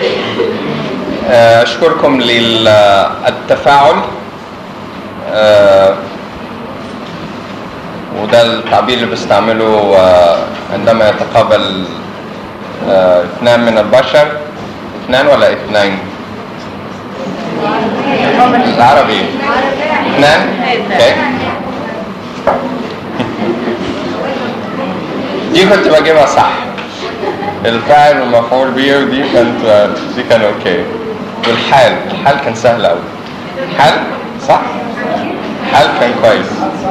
أشكركم للتفاعل، وده التعبير اللي بستعمله عندما يتقابل اثنان من البشر. اثنان ولا اثنين؟ العربي اثنان؟ اوكي. دي كنت بجيبها صح، الفاعل والمفعول به، ودي كان اوكي. والحال كان سهل قوي. حال صح؟ الحال كان كويس.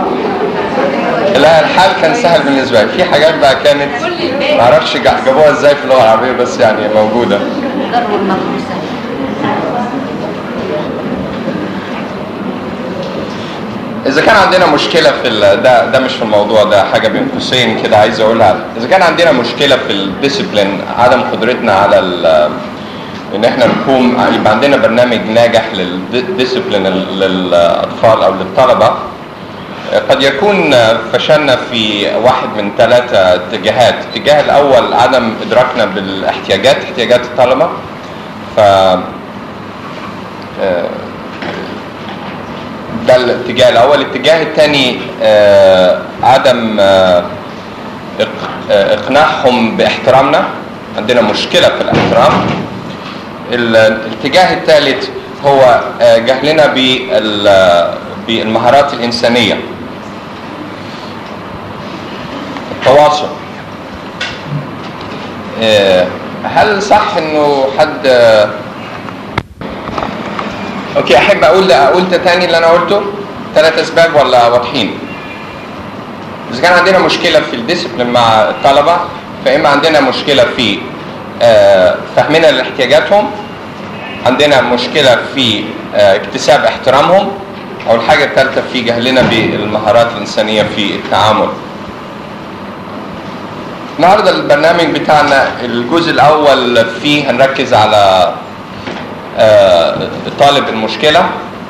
لا الحال كان سهل بالنسبه لي. في حاجات بقى كانت معرفش جابوها ازاي في اللغه العربيه، بس يعني موجوده. إذا كان عندنا مشكلة في ده مش في الموضوع ده، حاجة بين قوسين كده عايز أقولها. إذا كان عندنا مشكلة في الديسيبلين، عدم قدرتنا على إن إحنا يبقى عندنا برنامج ناجح للديسيبلين للأطفال أو للطلبة، قد يكون فشلنا في واحد من 3 اتجاهات. الاتجاه الأول عدم إدراكنا باحتياجات الطلبة. ده الاتجاه الأول. الاتجاه الثاني عدم إقناعهم باحترامنا، عندنا مشكلة في الاحترام. الاتجاه الثالث هو جهلنا بالمهارات الإنسانية، التواصل. هل صح إنه حد اوكي احب اقول تاني اللي انا قلته 3 اسباب ولا واضحين؟ اذا كان عندنا مشكله في الديسيبلين مع الطلبه، فاما عندنا مشكله في فهمنا لاحتياجاتهم، عندنا مشكله في اكتساب احترامهم، او الحاجه الثالثه في جهلنا بالمهارات الانسانيه في التعامل. النهارده البرنامج بتاعنا الجزء الاول فيه هنركز على طالب المشكلة،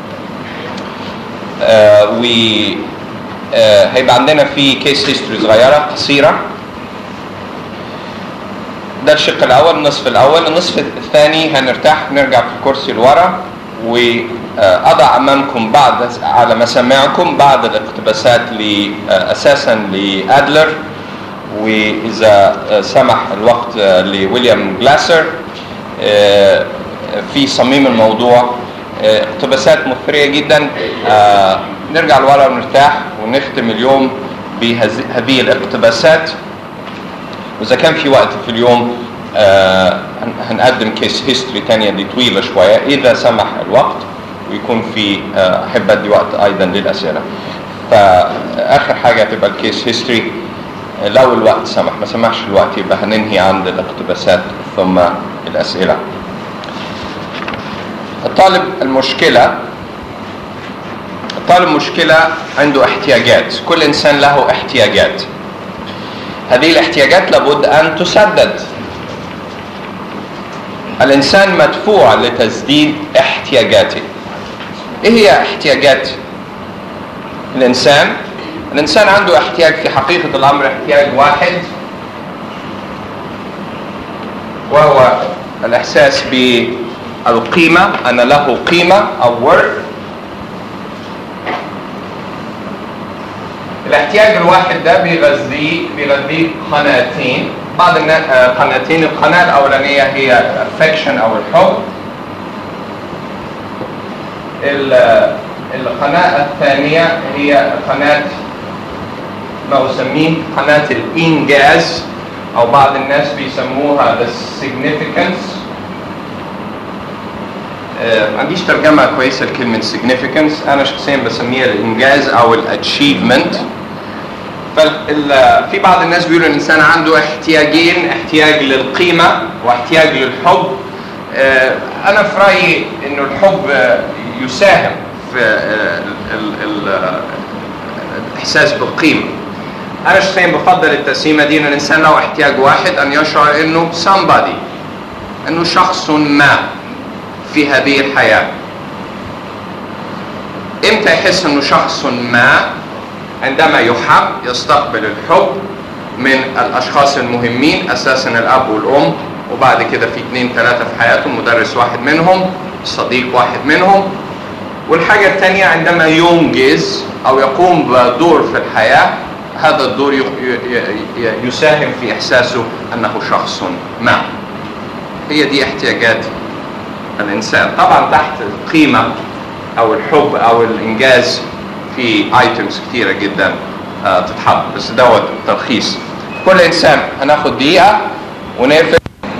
وهيبقى عندنا في كيس هيستوري صغيرة قصيرة. ده الشق الأول، النصف الأول. النصف الثاني هنرتاح، نرجع في الكرسي لورا، وأضع أمامكم على مسامعكم بعض الاقتباسات أساسا لأدلر، وإذا سمح الوقت لويليام جلاسر في صميم الموضوع. اقتباسات مثرية جدا. نرجع لورا ونرتاح ونختم اليوم بهذه الاقتباسات، وإذا كان في وقت في اليوم هنقدم كيس هيستوري تانية دي طويلة شوية إذا سمح الوقت، ويكون في أحب أدي وقت أيضا للأسئلة. فآخر حاجة تبقى الكيس هيستوري لو الوقت سمح. ما سمحش الوقت يبقى هننهي عند الاقتباسات ثم الأسئلة. الطالب مشكلة عنده احتياجات. كل إنسان له احتياجات. هذه الاحتياجات لابد أن تسدد. الإنسان مدفوع لتسديد احتياجاته. إيه هي احتياجات الإنسان؟ الإنسان عنده احتياج في حقيقة الأمر، احتياج واحد، وهو الإحساس بالقيمة، أن له قيمة أو worth. الاحتياج الواحد ده بيغذيه قناتين. بعض قناتين. القناة الأولانية هي affection أو الحب. القناة الثانية هي قناة ما أسميه قناة الإنجاز، أو بعض الناس بيسموها the significance. ما عنديش ترجمة كويسة لكلمة significance، أنا شخصيا بسميها الإنجاز أو الأتشيفمنت. في بعض الناس بيقولوا الإنسان عنده احتياجين، احتياج للقيمة واحتياج للحب. أنا في رأيي إنه الحب يساهم في الإحساس بالقيمة. أنا شخصيا بفضل التقسيمة دي، إن الإنسان له احتياج واحد، أن يشعر إنه somebody، إنه شخص ما في هذه الحياة. إمتى يحس إنه شخص ما؟ عندما يحب، يستقبل الحب من الأشخاص المهمين، أساسا الأب والأم وبعد كده في 2 3 في حياتهم، مدرس واحد منهم، صديق واحد منهم. والحاجة الثانية عندما ينجز أو يقوم بدور في الحياة، هذا الدور يساهم في إحساسه أنه شخص ما. هي دي احتياجات الإنسان. طبعا تحت القيمة أو الحب أو الإنجاز في ايتمز كتيرة جدا تتحط، بس دوت تلخيص. كل إنسان هناخد دقيقة ونقفل.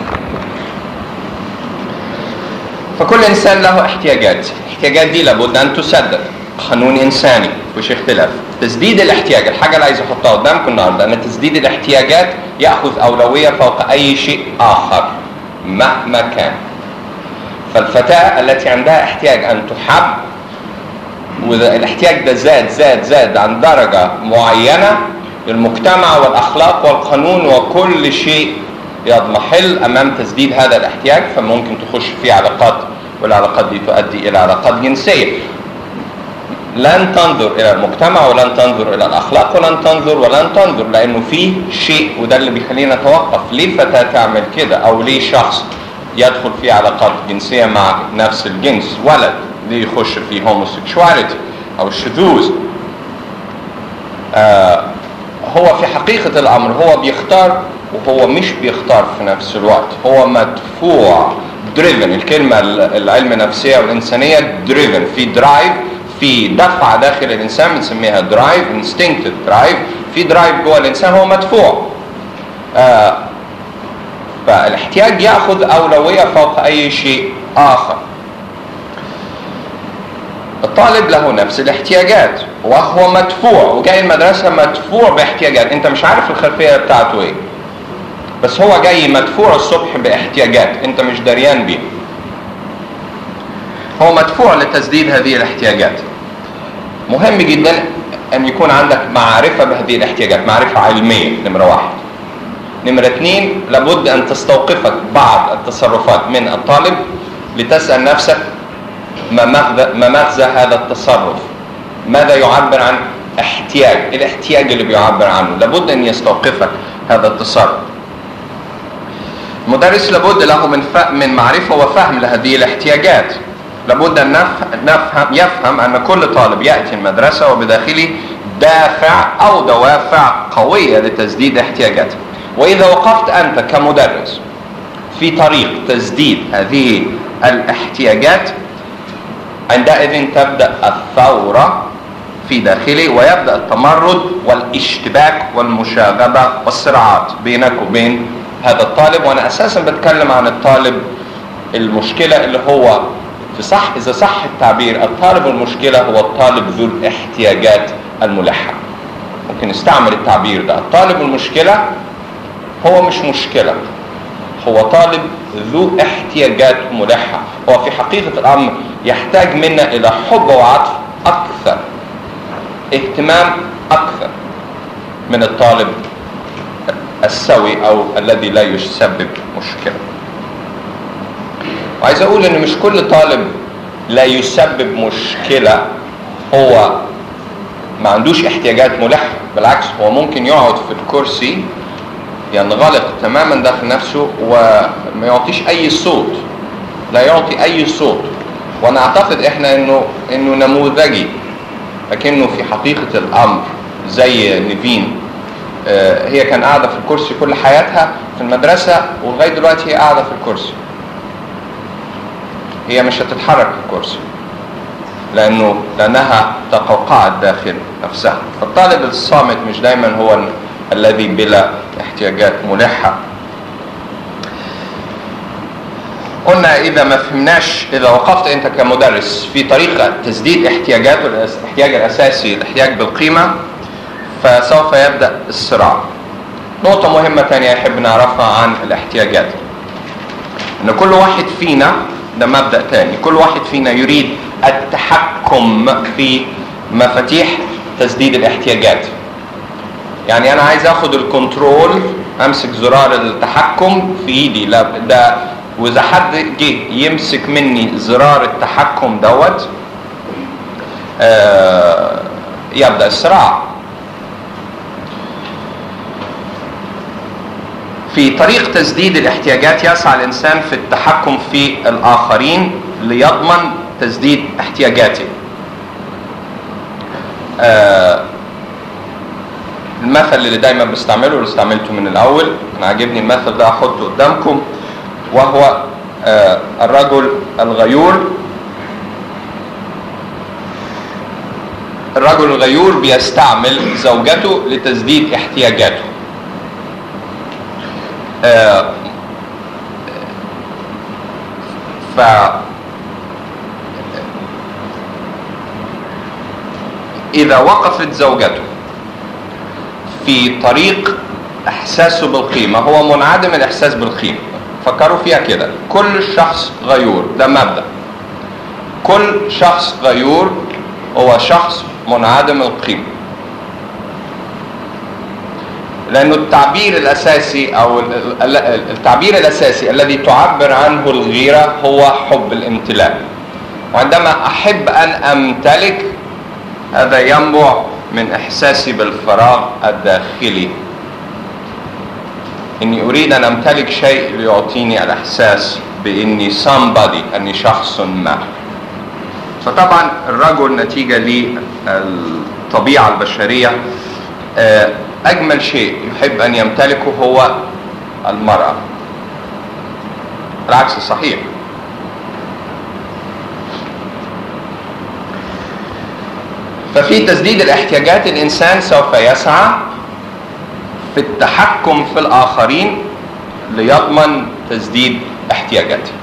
فكل إنسان له احتياجات. الاحتياجات دي لابد أن تسدد، قانون إنساني مفيش اختلاف. تسديد الاحتياج، الحاجة اللي عايز أحطها قدامكم النهاردة أن تسديد الاحتياجات يأخذ أولوية فوق أي شيء آخر مهما كان. فالفتاة التي عندها احتياج أن تحب، وإذا الاحتياج ده زاد عن درجة معينة، المجتمع والأخلاق والقانون وكل شيء يضمحل أمام تسديد هذا الاحتياج، فممكن تخش في علاقات، والعلاقات دي تؤدي إلى علاقات جنسية. لن تنظر إلى المجتمع ولن تنظر إلى الأخلاق ولن تنظر لأنه في شيء، وده اللي بيخلينا نتوقف. ليه فتاة تعمل كده؟ أو ليه شخص يدخل في علاقات جنسية مع نفس الجنس؟ ولد ليه يخش في هوموسيكشواليتي أو الشذوذ؟ هو في حقيقة الأمر هو بيختار، وهو مش بيختار في نفس الوقت. هو مدفوع، driven. الكلمة العلم النفسية والإنسانية driven، في درايف، في دفعة داخل الإنسان بنسميها درايف، instinctive درايف. في درايف جوه الإنسان، هو مدفوع. فالاحتياج يأخذ أولوية فوق أي شيء آخر. الطالب له نفس الاحتياجات وهو مدفوع، وجاي المدرسة مدفوع باحتياجات. انت مش عارف الخلفية بتاعته ايه، بس هو جاي مدفوع الصبح باحتياجات انت مش دريان بيه. هو مدفوع لتسديد هذه الاحتياجات. مهم جدا ان يكون عندك معرفة بهذه الاحتياجات، معرفة علمية، نمرة 1. نمرة 2، لابد ان تستوقفك بعض التصرفات من الطالب لتسأل نفسك ما مغزى هذا التصرف، ماذا يعبر عن احتياج، الاحتياج اللي بيعبر عنه. لابد ان يستوقفك هذا التصرف. المدرس لابد له من معرفة وفهم لهذه الاحتياجات. لابد ان يفهم ان كل طالب يأتي المدرسة وبداخله دافع او دوافع قوية لتسديد احتياجاته. واذا وقفت انت كمدرس في طريق تسديد هذه الاحتياجات، عندئذ تبدأ الثورة في داخله، ويبدأ التمرد والاشتباك والمشاغبة والصراعات بينك وبين هذا الطالب. وأنا أساسا بتكلم عن الطالب المشكلة، اللي هو إذا صح التعبير، الطالب المشكلة هو الطالب ذو الاحتياجات الملحة. ممكن نستعمل التعبير ده. الطالب المشكلة هو مش مشكلة، هو طالب ذو احتياجات ملحة. هو في حقيقة الأمر يحتاج منا إلى حب وعطف أكثر، اهتمام أكثر من الطالب السوي أو الذي لا يسبب مشكلة. وعايز أقول إن مش كل طالب لا يسبب مشكلة هو ما عندوش احتياجات ملحة. بالعكس، هو ممكن يقعد في الكرسي ينغلق تماما داخل نفسه وما يعطيش اي صوت، لا يعطي اي صوت. وانا اعتقد احنا انه نموذجي، لكنه في حقيقة الامر زي نيفين. هي كان قاعدة في الكرسي كل حياتها في المدرسة، ولغاية دلوقتي هي قاعدة في الكرسي. هي مش هتتحرك في الكرسي لانها تقوقعت داخل نفسها. فالطالب الصامت مش دايما هو الذي بلا احتياجات ملحة. قلنا إذا ما فهمناش، إذا وقفت أنت كمدرس في طريقة تسديد احتياجات، الاحتياج الأساسي الاحتياج بالقيمة، فسوف يبدأ الصراع. نقطة مهمة تانية يحب نعرفها عن الاحتياجات، أن كل واحد فينا، ده مبدأ تاني، كل واحد فينا يريد التحكم في مفاتيح تسديد الاحتياجات. يعني أنا عايز أخذ الكنترول، أمسك زرار التحكم في إيدي. لا ده، وإذا حد جه يمسك مني زرار التحكم دوت، يبدأ الصراع. في طريق تسديد الاحتياجات يسعى الإنسان في التحكم في الآخرين ليضمن تسديد احتياجاته. المثل اللي دايما بستعمله اللي استعملته من الأول، أنا عاجبني المثل ده أحطه قدامكم، وهو الرجل الغيور. الرجل الغيور بيستعمل زوجته لتسديد احتياجاته. إذا وقفت زوجته في طريق إحساسه بالقيمة، هو منعدم الإحساس بالقيمة. فكروا فيها كده، كل شخص غيور، ده مبدأ، كل شخص غيور هو شخص منعدم القيمة، لأنه التعبير الأساسي أو التعبير الأساسي الذي تعبر عنه الغيرة هو حب الامتلاك. وعندما أحب أن أمتلك، هذا ينبع من إحساسي بالفراغ الداخلي، إني أريد أن أمتلك شيء ليعطيني الإحساس بإني somebody، أني شخص ما. فطبعا الرجل نتيجة للطبيعة البشرية أجمل شيء يحب أن يمتلكه هو المرأة. العكس صحيح. ففي تسديد الاحتياجات الإنسان سوف يسعى في التحكم في الآخرين ليضمن تسديد احتياجاته.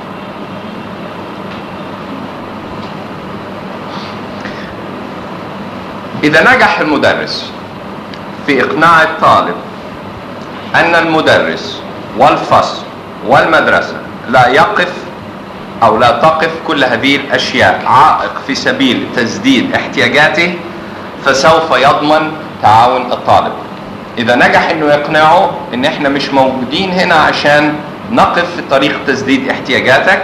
إذا نجح المدرس في إقناع الطالب أن المدرس والفصل والمدرسة لا يقف أو لا تقف كل هذه الأشياء عائق في سبيل تسديد احتياجاته، فسوف يضمن تعاون الطالب. إذا نجح إنه يقنعه إن إحنا مش موجودين هنا عشان نقف في طريق تسديد احتياجاتك،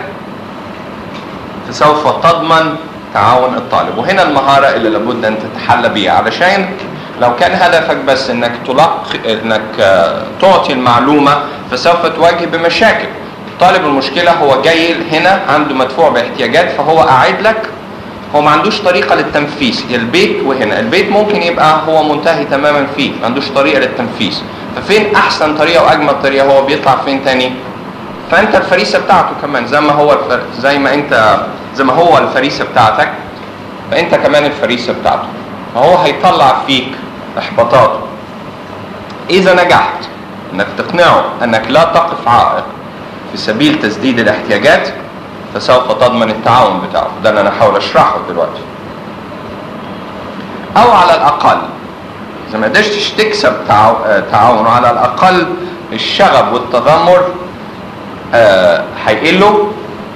فسوف تضمن تعاون الطالب. وهنا المهارة اللي لابد أن تتحلى بها، علشان لو كان هدفك بس إنك تعطي المعلومة، فسوف تواجه بمشاكل. الطالب المشكلة هو جاي هنا عنده مدفوع باحتياجات، فهو قاعد لك، هو ما عندوش طريقة للتنفيذ. البيت وهنا، البيت ممكن يبقى هو منتهي تماما فيه، ما عندوش طريقة للتنفيذ. ففين أحسن طريقة وأجمل طريقة؟ هو بيطلع فين تاني؟ فأنت الفريسة بتاعته كمان، زي ما هو الفريسة بتاعتك، فأنت كمان الفريسة بتاعته. فهو هيطلع فيك إحباطاته. إذا نجحت أنك تقنعه أنك لا تقف عائق في سبيل تسديد الاحتياجات، فسوف تضمن التعاون بتاعه. ده اللي أنا أحاول أشرحه دلوقتي. أو على الأقل إذا ما قدرتش تكسب تعاونه، على الأقل الشغب والتذمر هيقله.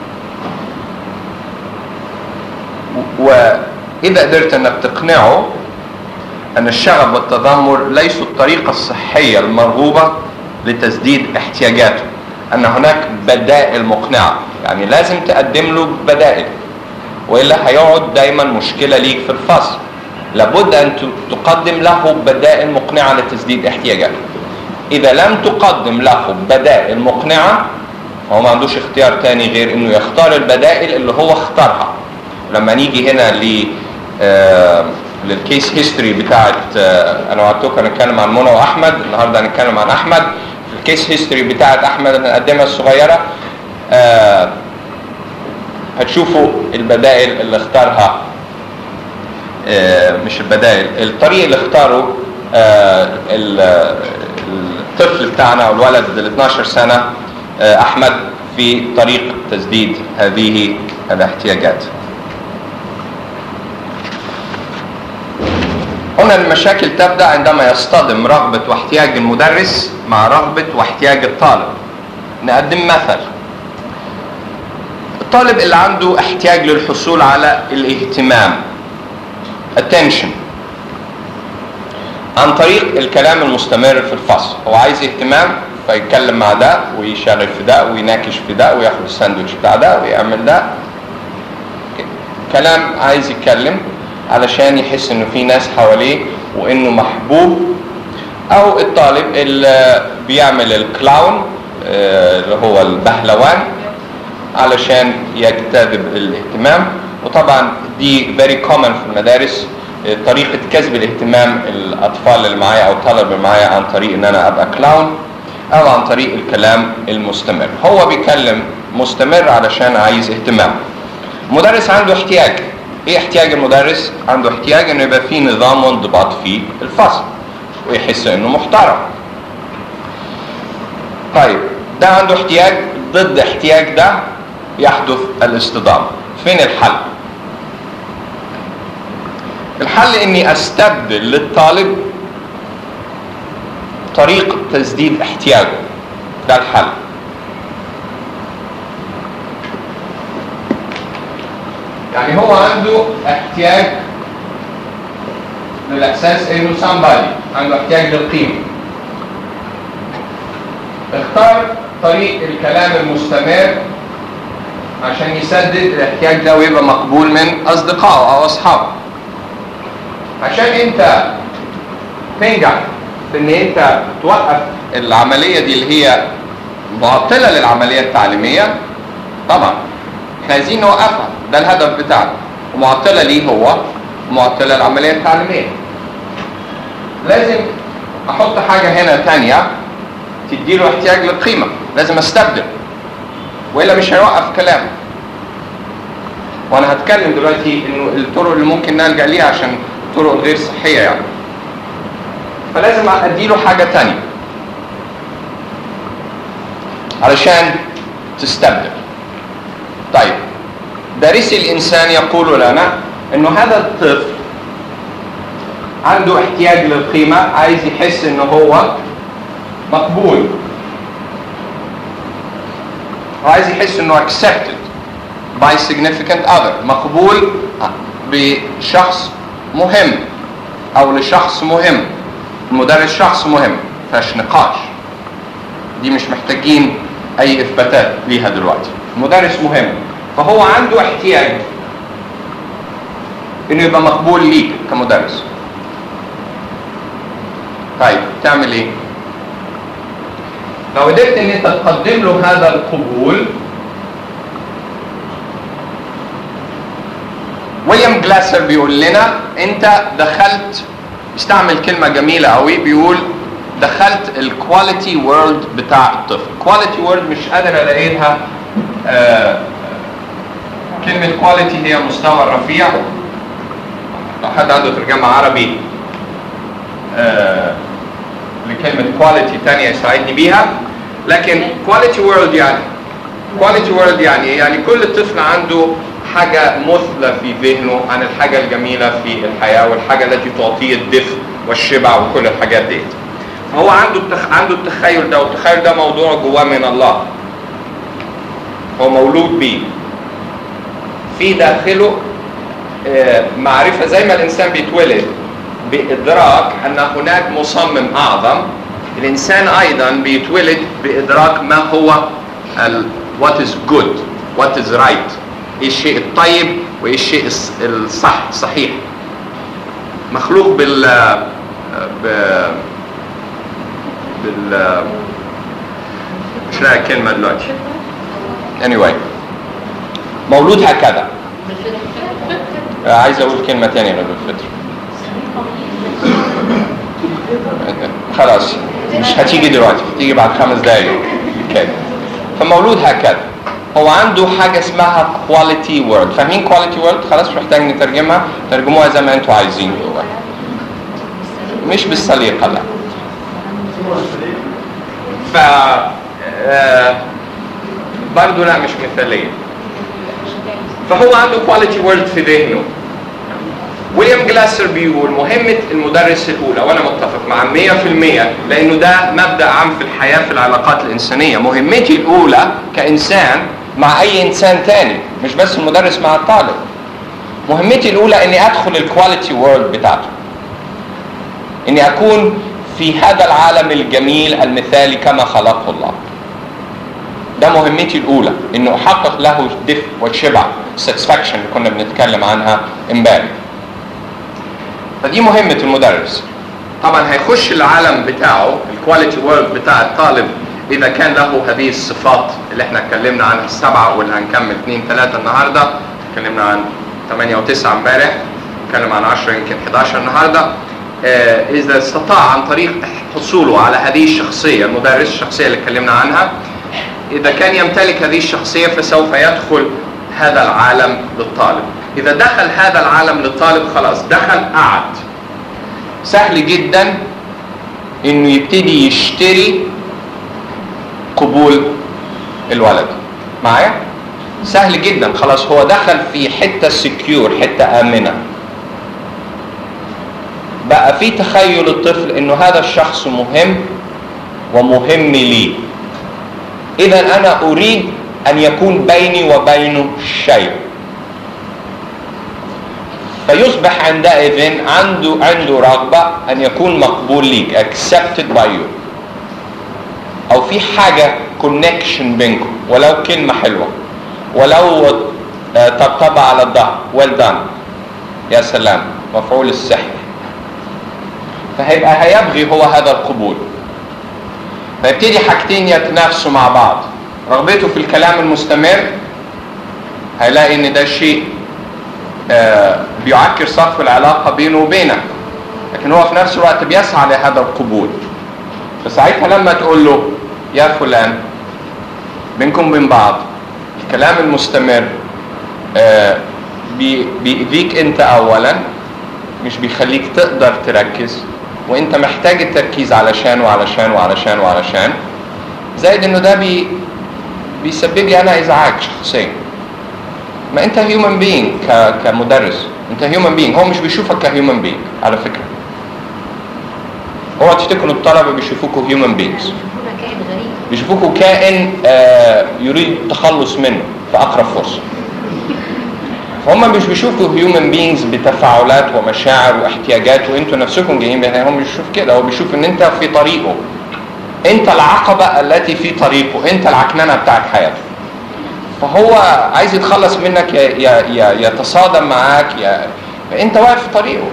وإذا قدرت أنك تقنعه أن الشغب والتذمر ليسوا الطريقة الصحية المرغوبة لتسديد احتياجاته، أن هناك بدائل مقنعة، يعني لازم تقدم له بدائل، وإلا هيقعد دايما مشكلة ليك في الفصل. لابد أن تقدم له بدائل مقنعة لتسديد احتياجاته. إذا لم تقدم له بدائل مقنعة، هو ما عندوش اختيار تاني غير إنه يختار البدائل اللي هو اختارها. لما نيجي هنا للكيس هيستوري بتاعت أنا وعدتكم هنتكلم عن منى وأحمد، النهارده هنتكلم عن أحمد. الكيس هيستوري بتاعت أحمد اللي هنقدمها الصغيرة، هتشوفوا البدائل اللي اختارها، مش البدائل، الطريق اللي اختاره الطفل بتاعنا او الولد ال 12 سنة أحمد في طريق تسديد هذه الاحتياجات. هنا المشاكل تبدأ عندما يصطدم رغبة واحتياج المدرس مع رغبة واحتياج الطالب. نقدم مثل. الطالب اللي عنده احتياج للحصول على الاهتمام attention عن طريق الكلام المستمر في الفصل، هو عايز اهتمام فيتكلم مع ده ويشغل في ده ويناقش في ده وياخد الساندوتش بتاع ده ويعمل ده كلام، عايز يتكلم علشان يحس انه في ناس حواليه وانه محبوب او الطالب اللي بيعمل الكلاون اللي هو البهلوان علشان يجتذب الاهتمام. وطبعا دي very common في المدارس، طريقة كسب الاهتمام الأطفال اللي معايا أو الطلبة اللي معايا عن طريق إن أنا أبقى كلاون أو عن طريق الكلام المستمر. هو بيكلم مستمر علشان عايز اهتمام. المدرس عنده احتياج. إيه احتياج المدرس؟ عنده احتياج إنه يبقى فيه نظام وانضباط في الفصل ويحس إنه محترم. طيب ده عنده احتياج، ضد احتياج ده يحدث الاصطدام. فين الحل؟ الحل اني استبدل للطالب طريقة تسديد احتياجه. ده الحل. يعني هو عنده احتياج للاحساس انه somebody، عنده احتياج للقيمة. اختار طريق الكلام المستمر عشان يسدد الاحتياج ده ويبقى مقبول من اصدقائه او اصحابه. عشان انت تنجح في ان انت توقف العملية دي اللي هي معطلة للعملية التعليمية، طبعا احنا عايزين نوقفها، ده الهدف بتاعنا. ومعطلة ليه هو معطلة العملية التعليمية. لازم احط حاجة هنا تانية تديله احتياج للقيمة، لازم استبدل وإلا مش هيوقف كلامه. وانا هتكلم دلوقتي انه الطرق اللي ممكن نلجأ ليها عشان الطرق الغير صحية يعني. فلازم اديله حاجة تانية علشان تستبدل. طيب دارسي الانسان يقول لنا انه هذا الطفل عنده احتياج للقيمة، عايز يحس انه هو مقبول، وعايز يحس انه accepted by significant other، مقبول بشخص مهم او لشخص مهم. المدرس شخص مهم، فيش نقاش، دي مش محتاجين اي اثباتات ليها دلوقتي. المدرس مهم، فهو عنده احتياج انه يبقى مقبول ليك كمدرس. طيب تعمل ايه؟ لو قدرت ان انت تقدم له هذا القبول، ويليام جلاسر بيقول لنا انت دخلت، استعمل كلمة جميلة قوي، بيقول دخلت الكواليتي وورلد بتاع الطفل. كواليتي وورلد مش قادر الاقي لها كلمة كواليتي هي مستوى رفيع. لو حد عنده ترجمة عربي لكلمة كواليتي تانية يساعدني بيها. لكن كواليتي وورلد يعني كواليتي وورلد يعني كل طفل عنده حاجة مثلى في ذهنه عن الحاجة الجميلة في الحياة والحاجة التي تعطيه الدفء والشبع وكل الحاجات دي. فهو عنده التخيل ده، والتخيل ده موضوع جواه من الله، هو مولود بيه في داخله معرفة. زي ما الإنسان بيتولد بإدراك أن هناك مصمم أعظم، الإنسان أيضا بيتولد بإدراك ما هو what is good, what is right، إيه الشيء الطيب وإيه الشيء الصحيح. مخلوق مش لاقي كلمة دلوقتي. anyway مولود هكذا. عايز أقول كلمة تانية غير بالفطر. خلاص مش هتيجي دلوقتي، هتيجي بعد 5 دقايق كده. فمولود هكذا، هو عنده حاجة اسمها quality word. فاهمين quality word؟ خلاص مش محتاج نترجمها، ترجموها زي ما انتوا عايزين جوا، مش بالسليقة لا. ف برضه لا مش مثالية. فهو عنده quality word في ذهنه. ويليام جلاسر بيقول مهمة المدرس الأولى، وأنا متفق مع 100%، لأنه ده مبدأ عام في الحياة في العلاقات الإنسانية. مهمتي الأولى كإنسان مع أي إنسان تاني، مش بس المدرس مع الطالب، مهمتي الأولى إني أدخل الكواليتي وورلد بتاعته، إني أكون في هذا العالم الجميل المثالي كما خلقه الله. ده مهمتي الأولى، إنه أحقق له الدفء والشبع، satisfaction اللي كنا بنتكلم عنها امبارح. فدي مهمة المدرس. طبعا هيخش العالم بتاعه الكواليتي وورلد بتاع الطالب اذا كان له هذه الصفات اللي احنا اتكلمنا عنها السبعه، واللي هنكمل 2 3 النهارده. اتكلمنا عن 8 و9 امبارح، نتكلم عن 10 يمكن 11 النهارده. اذا استطاع عن طريق حصوله على هذه الشخصيه، المدرس الشخصيه اللي اتكلمنا عنها، اذا كان يمتلك هذه الشخصيه فسوف يدخل هذا العالم للطالب. اذا دخل هذا العالم للطالب خلاص دخل، قعد. سهل جدا انه يبتدي يشتري قبول الولد. معايا؟ سهل جدا، خلاص هو دخل في حته سكيور، حته امنه. بقى في تخيل الطفل انه هذا الشخص مهم ومهم لي، اذا انا اريد ان يكون بيني وبينه شيء. فيصبح عندئذ عنده رغبه ان يكون مقبول ليك، accepted by you، او في حاجه كونكشن بينكم، ولو كلمه حلوه، ولو طبطبه على الظهر، well done، يا سلام، مفعول السحر. فهيبقى هيبغي هو هذا القبول. فيبتدي حاجتين يتنافسوا مع بعض. رغبته في الكلام المستمر، هيلاقي ان ده شيء بيعكر صف العلاقه بينه وبينك، لكن هو في نفس الوقت بيسعى لهذا القبول. فساعتها لما تقول له يا فلان، بينكم وبين بعض الكلام المستمر بيأذيك انت اولا، مش بيخليك تقدر تركز، وانت محتاج التركيز علشان وعلشان وعلشان وعلشان، زائد انه ده بيسبب لي انا ازعاج شخصيا. ما انت هيومن بينج كمدرس، انت هيومن بينج، هو مش بيشوفك كهيومن بينج على فكره. هو تفتكروا الطلبه بيشوفوكوا هيومن بينجز، بيشوفوكوا كائن يريد التخلص منه في اقرب فرصه. هم مش بيشوفوا هيومن بينجز بتفاعلات ومشاعر واحتياجات وانتوا نفسكم جايين بها. هم بيشوف كده، هو بيشوف ان انت في طريقه، انت العقبه التي في طريقه، انت العكننه بتاعت حياته. فهو عايز يتخلص منك، يا يتصادم معاك، يا انت واقف في طريقه.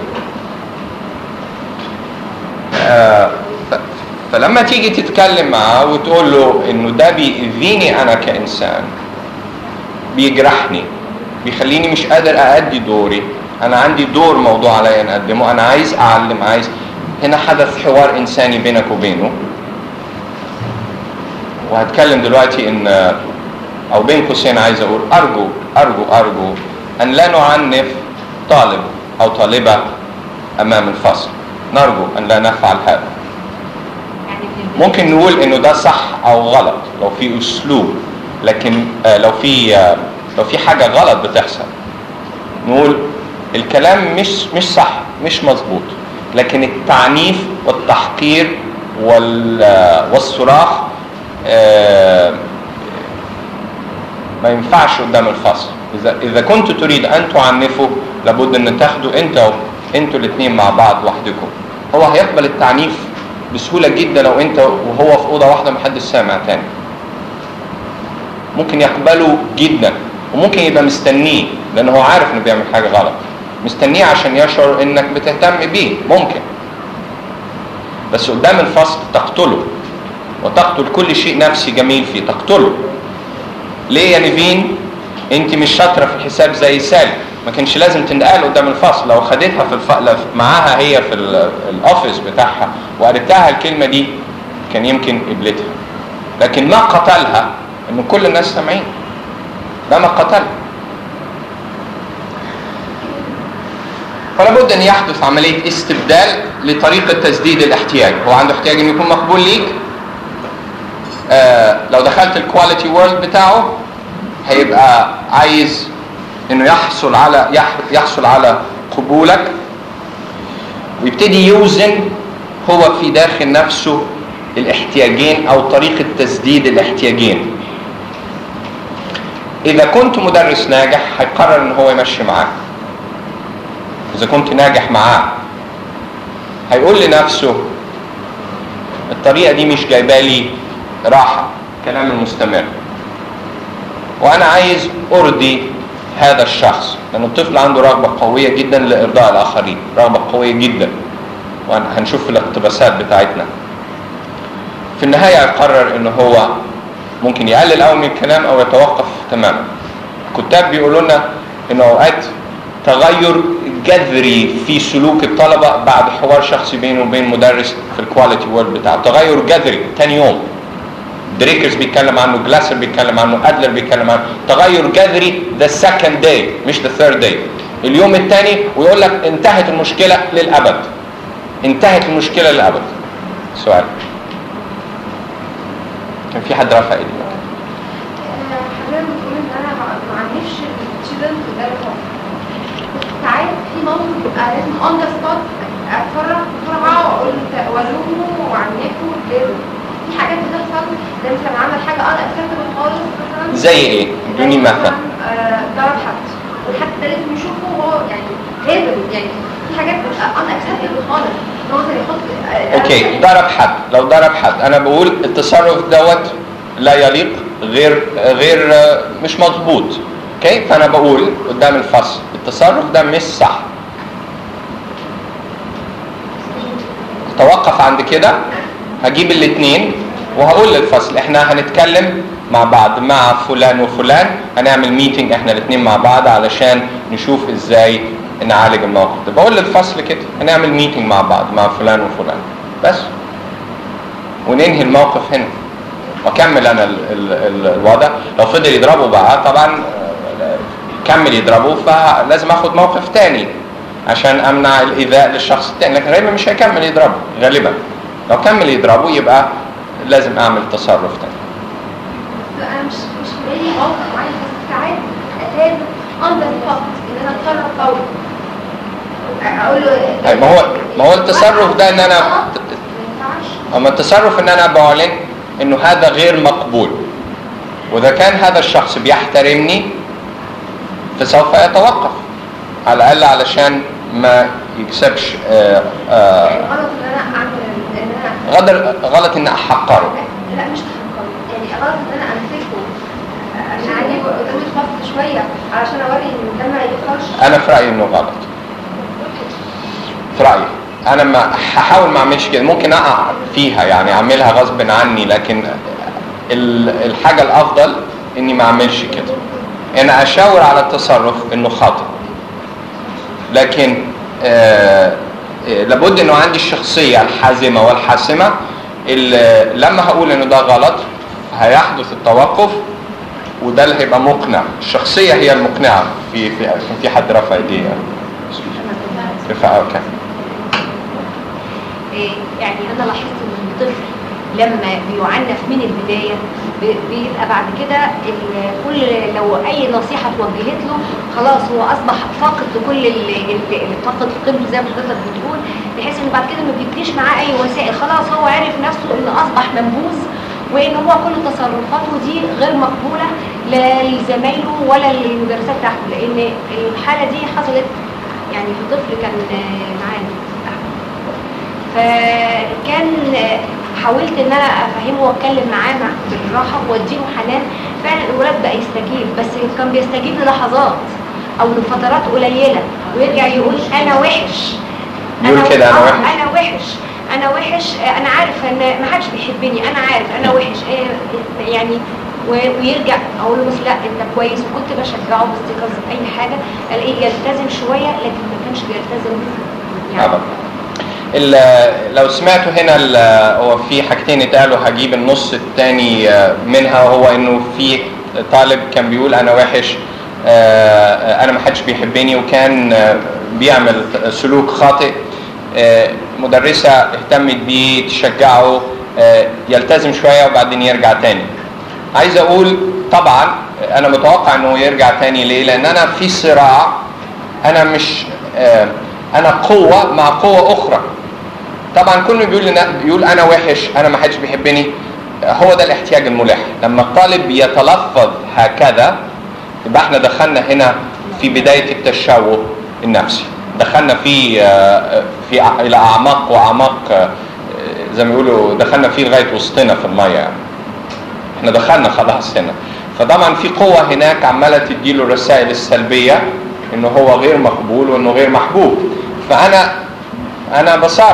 فلما تيجي تتكلم معاه وتقول له انه ده بيأذيني انا كإنسان، بيجرحني، بيخليني مش قادر أأدي دوري، أنا عندي دور موضوع علي أن أقدمه، أنا عايز أعلم، عايز. هنا حدث حوار إنساني بينك وبينه. وهتكلم دلوقتي إن، أو بين قوسين عايز أقول أرجو أرجو أرجو أن لا نعنف طالب أو طالبة أمام الفصل. نرجو أن لا نفعل هذا. ممكن نقول إنه ده صح أو غلط لو في أسلوب، لكن لو في حاجة غلط بتحصل نقول الكلام مش صح، مش مظبوط، لكن التعنيف والتحقير والصراخ ما ينفعش قدام الفصل. إذا كنت تريد أن تعنفه لابد أن تاخدوا انتوا الاثنين مع بعض وحدكم. هو هيقبل التعنيف بسهولة جدا لو انت وهو في أوضة واحدة محدش سامع تاني. ممكن يقبله جدا، وممكن يبقى مستنيه لأنه هو عارف انه بيعمل حاجة غلط، مستنيه عشان يشعر انك بتهتم بيه. ممكن، بس قدام الفصل تقتله، وتقتل كل شيء نفسي جميل فيه، تقتله. ليه يا نيفين؟ انت مش شاطرة في الحساب زي سالي. ما كانش لازم تنقال قدام الفصل. لو خدتها معاها هي في الاوفيس بتاعها وقالتها الكلمة دي كان يمكن قبلتها، لكن ما قتلها انه كل الناس سامعين. ده ما قتل. فلا بد ان يحدث عمليه استبدال لطريقه تسديد الاحتياج. هو عنده احتياج انه يكون مقبول ليك. لو دخلت الكواليتي وورلد بتاعه هيبقى عايز انه يحصل على قبولك، ويبتدي يوزن هو في داخل نفسه الاحتياجين او طريقه تسديد الاحتياجين. إذا كنت مدرس ناجح هيقرر إن هو يمشي معاك. إذا كنت ناجح معاه هيقول لنفسه الطريقة دي مش جايبة لي راحة، كلام المستمر، وأنا عايز أرضي هذا الشخص. لأن الطفل عنده رغبة قوية جدا لإرضاء الآخرين، رغبة قوية جدا، وهنشوف في الاقتباسات بتاعتنا. في النهاية يقرر ان هو ممكن يقلل أو من الكلام او يتوقف تماما. الكتاب بيقولوا لنا انه اوقات تغير جذري في سلوك الطلبة بعد حوار شخصي بينه وبين مدرس في الكواليتي وورد بتاعه، تغير جذري تاني يوم. دريكرز بيتكلم عنه، جلاسر بيتكلم عنه، أدلر بيتكلم عنه، تغير جذري the second day مش the third day، اليوم الثاني، ويقول لك انتهت المشكلة للأبد. انتهت المشكلة للأبد. سؤال؟ كان في حد رفع ايدي؟ حضرتك بتقول ان انا ما عنديش الستودنت ده ساعات في موقف بيبقى لازم اون ذا سبوت اتصرف بسرعه واقول والومه وعنفه لازم. في حاجات بتحصل زي مثلا عمل حاجه انا اكسبتبل خالص مثلا. زي ايه؟ ادوني مثلا. ضرب حد والحد ده لازم يشوفه هو يعني لازم يعني في حاجات بتبقى انا اكسبتبل خالص ان هو مثلا يحط اوكي ضرب حد. لو ضرب حد انا بقول التصرف دوت لا يليق، غير مش مظبوط. اوكي فانا بقول قدام الفصل التصرف ده مش صح. اتوقف عند كده، هجيب الاثنين وهقول للفصل احنا هنتكلم مع بعض مع فلان وفلان، هنعمل ميتنج احنا الاثنين مع بعض علشان نشوف ازاي نعالج الموقف ده. بقول للفصل كده هنعمل ميتنج مع بعض مع فلان وفلان بس، وننهي الموقف هنا واكمل انا الوضع. لو فضل يضربه بقى طبعا كمل يضربه، فلازم اخد موقف تاني عشان امنع الايذاء للشخص التاني، لكن غالبا مش هيكمل يضربه. غالبا لو كمل يضربه يبقى لازم اعمل تصرف تاني. انا مش بالي موقف معين، بس ساعات لازم اون ذا سبوت ان انا اتصرف فوري. اقول له ما هو التصرف ده ان انا اما التصرف ان انا بعلن انه هذا غير مقبول، واذا كان هذا الشخص بيحترمني فسوف يتوقف على الاقل علشان ما يكسبش غلط ان انا اعمل غلط ان احقره. لا مش احقره، يعني غلط ان انا امسكه عشان اجيبه قدام الفصل شويه علشان اوري ان ده ما يحصلش. انا في رايي انه غلط. في رايي انا ما هحاول ما اعملش كده، ممكن اقع فيها يعني اعملها غصب عني، لكن الحاجه الافضل اني ما اعملش كده. انا اشاور على التصرف انه خاطئ، لكن لابد انه عندي الشخصيه الحازمه والحاسمه لما هقول انه ده غلط هيحدث التوقف، وده اللي هيبقى مقنع. الشخصيه هي المقنعه. في حد رفع ايديه رفع. اوكي. يعني انا لاحظت ان الطفل لما بيعنف من البدايه بيبقى بعد كده كل لو اي نصيحه اتوجهت له خلاص هو اصبح فاقد لكل فاقد قيمته زي ما حضرتك بتقول، بحيث ان بعد كده ما بيديش معاه اي وسائل. خلاص هو عرف نفسه انه اصبح منبوذ، وان هو كل تصرفاته دي غير مقبوله لا لزمايله ولا للمدرسات بتاعته، لان الحاله دي حصلت يعني في طفل كان معانا. فكان حاولت ان انا افهمه واتكلم معاه بالراحه واديله حنان. فعلا الولد بقى يستجيب، بس كان بيستجيب للحظات او لفترات قليله ويرجع يقول انا وحش. يقول كده انا وحش. انا وحش، انا وحش، انا عارف ان ما حدش بيحبني، انا عارف انا وحش يعني. ويرجع اقول له بس لا انت كويس، وكنت بشجعه باستيقاظ اي حاجه الاقيه يلتزم شويه، لكن ما كانش بيلتزم يعني. لو سمعتوا هنا هو في حاجتين اتقالوا، هجيب النص الثاني منها، وهو انه في طالب كان بيقول انا وحش، انا ما حدش بيحبني، وكان بيعمل سلوك خاطئ. مدرسه اهتمت بيه تشجعه يلتزم شويه وبعدين يرجع تاني. عايز اقول طبعا انا متوقع انه يرجع تاني. ليه؟ لان انا في صراع، انا مش انا قوه مع قوه اخرى. طبعا كله بيقول انا وحش، انا ما حدش بيحبني. هو ده الاحتياج الملح. لما الطالب يتلفظ هكذا يبقى احنا دخلنا هنا في بدايه التشوه النفسي، دخلنا في الى اعماق واعماق، زي ما يقولوا دخلنا فيه لغايه وسطنا في الميه يعني. احنا دخلنا خلاص هنا. فطبعا في قوه هناك عماله تديله الرسائل السلبيه انه هو غير مقبول وانه غير محبوب. فانا بصارع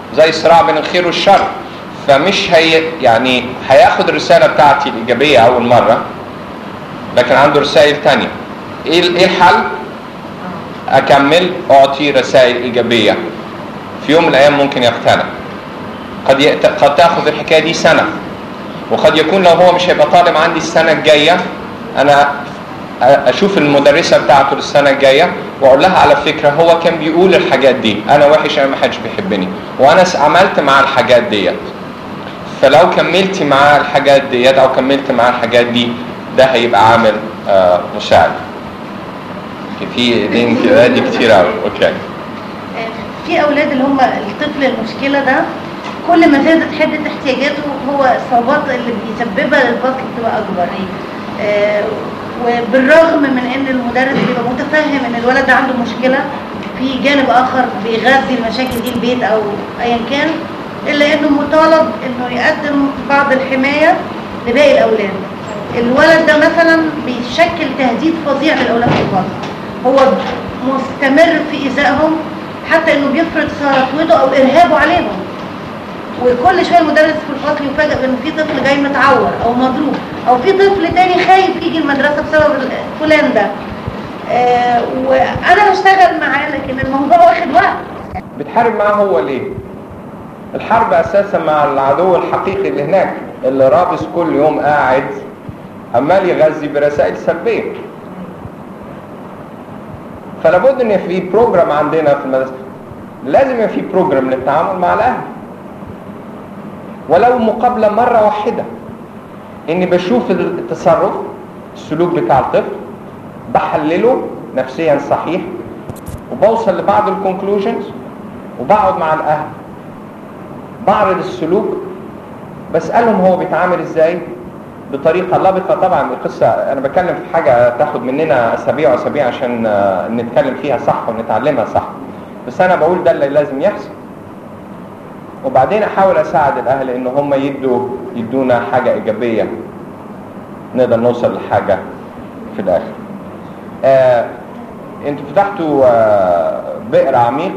زي صراع بين الخير والشر. فمش يعني هياخد الرسالة بتاعتي الإيجابية أول مرة، لكن عنده رسائل تانية. إيه الحل؟ أكمل أعطي رسائل إيجابية. في يوم من الأيام ممكن يقتنع. قد تأخذ الحكاية دي سنة، وقد يكون لو هو مش هيبقى طالب عندي السنة الجاية، أنا أشوف المدرسة بتاعته السنة الجاية وأقول لها على فكرة هو كان بيقول الحاجات دي، أنا وحش، أنا ما حدش بيحبني، وأنا عملت مع الحاجات ديت. فلو كملت مع الحاجات ديت أو كملت مع الحاجات دي، ده هيبقى عامل مساعد. في دي كتير قوي. اوكي. في اولاد اللي هم الطفل المشكله ده كل ما زادت حده احتياجاته هو الصعوبات اللي بيسببها للفصل بتبقى اكبر. وبالرغم من ان المدرس بيبقى متفهم ان الولد ده عنده مشكله، في جانب اخر بيغذي المشاكل دي البيت او ايا كان، الا انه مطالب انه يقدم بعض الحمايه لباقي الاولاد. الولد ده مثلا بيشكل تهديد فظيع للاولاد في الفصل، هو مستمر في إيذائهم حتى انه بيفرض سيطرته او ارهابه عليهم. وكل شويه المدرس في الفصل يفاجئ انه في طفل جاي متعور او مضروب، او في طفل تاني خايف يجي المدرسه بسبب فلان ده. وانا بشتغل معاه لكن الموضوع واخد وقت. بتحارب معاه هو ليه؟ الحرب اساسا مع العدو الحقيقي اللي هناك، اللي رابس كل يوم قاعد عمال يغذي برسائل سلبيه. فلا بد ان في بروجرام عندنا في المدرسه، لازم يبقى في بروجرام للتعامل مع الاهل، ولو مقابله مره واحده، اني بشوف التصرف السلوك بتاع الطفل، بحلله نفسيا صحيح، وبوصل لبعض الكونكلوجنز، وبقعد مع الاهل بعرض السلوك، بسالهم هو بيتعامل ازاي بطريقه لبقه. طبعا القصه انا بتكلم في حاجه تاخد مننا اسابيع واسابيع عشان نتكلم فيها صح ونتعلمها صح، بس انا بقول ده اللي لازم يحصل. وبعدين احاول اساعد الاهل ان هم يدونا حاجه ايجابيه نقدر نوصل لحاجه في الاخر. انتوا فتحتوا بئر عميق.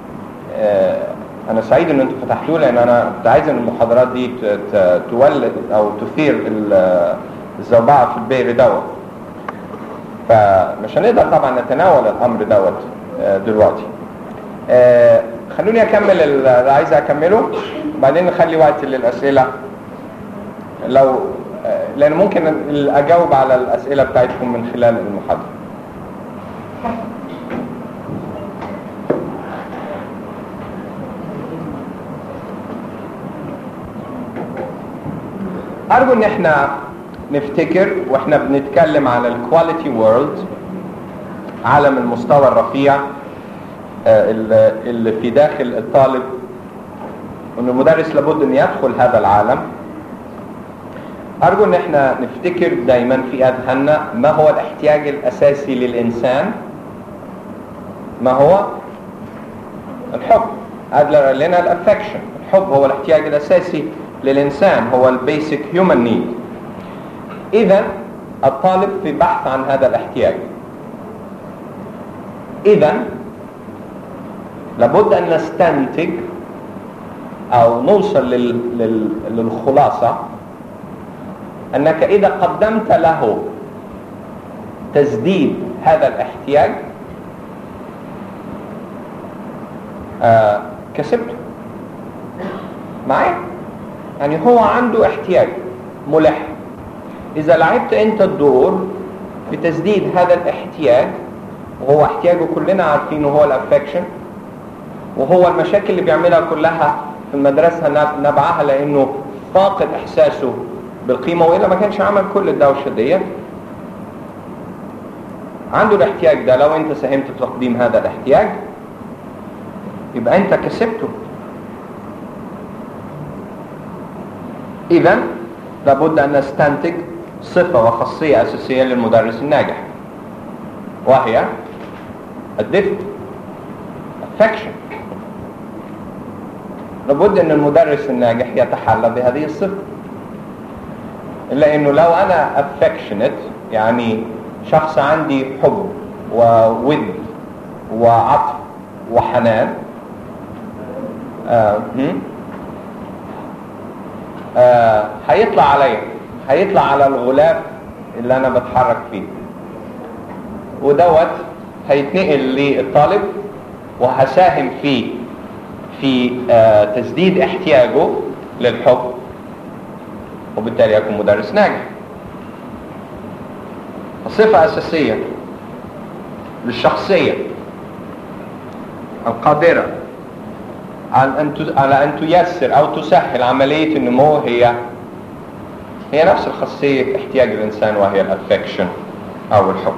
انا سعيد ان انتوا فتحتوه، لان انا كنت عايز ان المحاضرات دي تولد او تثير الزوبعه في البئر دوت. فمش هنقدر طبعا نتناول الامر دوت دلوقتي. خلوني اكمل اللي عايز اكمله، بعدين نخلي وقت للاسئله، لو لان ممكن اجاوب على الاسئله بتاعتكم من خلال المحاضره. أرجو إن إحنا نفتكر وإحنا بنتكلم على الكواليتي وورلد، عالم المستوى الرفيع اللي في داخل الطالب، وإن المدرس لابد إن يدخل هذا العالم. أرجو إن إحنا نفتكر دايما في أذهاننا ما هو الاحتياج الأساسي للإنسان. ما هو الحب. أدلر قال لنا الأفكشن، الحب هو الاحتياج الأساسي للإنسان، هو البيسك هيومن نيد. إذا الطالب في بحث عن هذا الاحتياج. إذا لابد أن نستنتج أو نوصل للخلاصة أنك إذا قدمت له تسديد هذا الاحتياج كسبته معايا. يعني هو عنده احتياج ملح، إذا لعبت أنت الدور في تسديد هذا الاحتياج، وهو احتياجه كلنا عارفينه هو الافكشن، وهو المشاكل اللي بيعملها كلها في المدرسة نبعها لأنه فاقد إحساسه بالقيمة، وإلا ما كانش عمل كل الدوشة دي. عنده الاحتياج ده، لو أنت ساهمت في تقديم هذا الاحتياج يبقى أنت كسبته. إذن لابد أن نستنتج صفة وخاصية أساسية للمدرس الناجح، وهي الدفء، affection. لابد أن المدرس الناجح يتحلى بهذه الصفة، إلا أنه لو أنا affectionate يعني شخص عندي حب وود وعطف وحنان، هيطلع على الغلاف اللي انا بتحرك فيه، ودوت هيتنقل للطالب، وهساهم فيه في تسديد احتياجه للحب، وبالتالي اكون مدرس ناجح. صفة اساسية للشخصية القادرة على ان تيسر او تسهل عملية النمو هي نفس الخاصية احتياج الانسان، وهي الافكشن او الحب.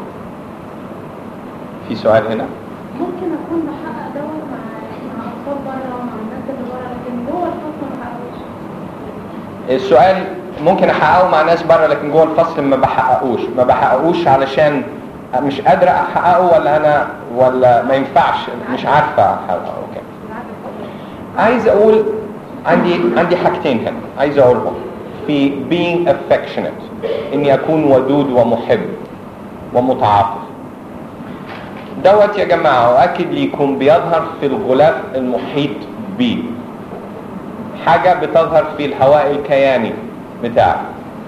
في سؤال هنا؟ ممكن اكون بحقق دوت مع اطفال بره ومع الناس اللي بره، لكن جوه الفصل ما بحققوش. السؤال ممكن احققه مع ناس بره لكن جوه الفصل ما بحققوش علشان مش قادر احققه، ولا ما ينفعش، مش عارفه احققه. اوكي، عايز اقول عندي حاجتين هنا عايز اقولهم في being affectionate، اني اكون ودود ومحب ومتعاطف. دوت يا جماعه واكد ليكم بيظهر في الغلاف المحيط بي، حاجه بتظهر في الهواء الكياني بتاعي.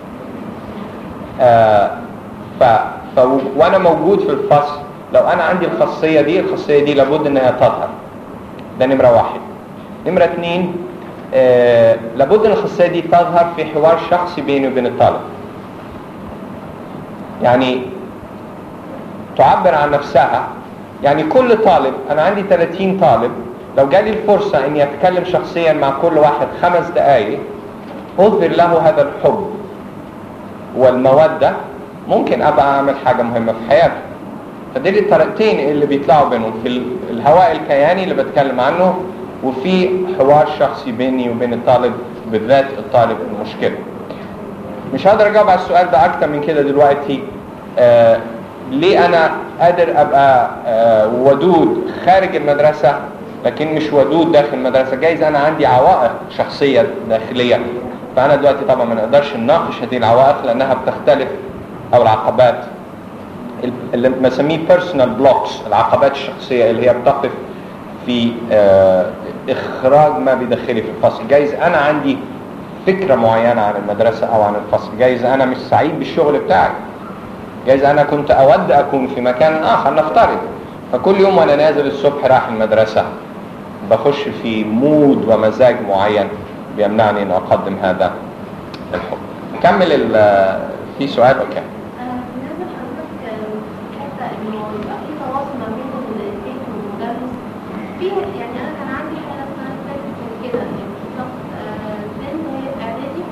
وانا موجود في الفصل، لو انا عندي الخاصيه دي لابد انها تظهر. ده نمره واحد. نمره اتنين، لابد ان الخاصيه دي تظهر في حوار شخصي بيني وبين الطالب، يعني تعبر عن نفسها. يعني كل طالب، انا عندي 30 طالب، لو جالي الفرصه اني اتكلم شخصيا مع كل واحد 5 دقائق اظهر له هذا الحب والموده، ممكن ابقى اعمل حاجه مهمه في حياته. فدي الطريقتين اللي بيطلعوا بينهم، في الهواء الكياني اللي بتكلم عنه، وفي حوار شخصي بيني وبين الطالب، بالذات الطالب المشكله. مش هقدر اجاوب على السؤال ده اكتر من كده دلوقتي. ليه انا قادر ابقى ودود خارج المدرسه لكن مش ودود داخل المدرسه؟ جايز انا عندي عوائق شخصيه داخليه، فانا دلوقتي طبعا ما نقدرش نناقش هذه العوائق لانها بتختلف، او العقبات اللي بنسميه personal blocks، العقبات الشخصيه اللي هي بتقف في اخراج ما بداخلي في الفصل. جايز انا عندي فكره معينه عن المدرسه او عن الفصل، جايز انا مش سعيد بالشغل بتاعي، جايز انا كنت اود اكون في مكان اخر نفترض. فكل يوم وانا نازل الصبح رايح المدرسه بخش في مود ومزاج معين بيمنعني ان اقدم هذا الحب. كمل في سؤال. اوكي. بالنسبه لحضرتك حتى انه يبقى في تواصل ما بين البيت والمدرس، في يعني انا كان عندي حاله السنه اللي فاتت كده، بالظبط بنت هي في اعدادي،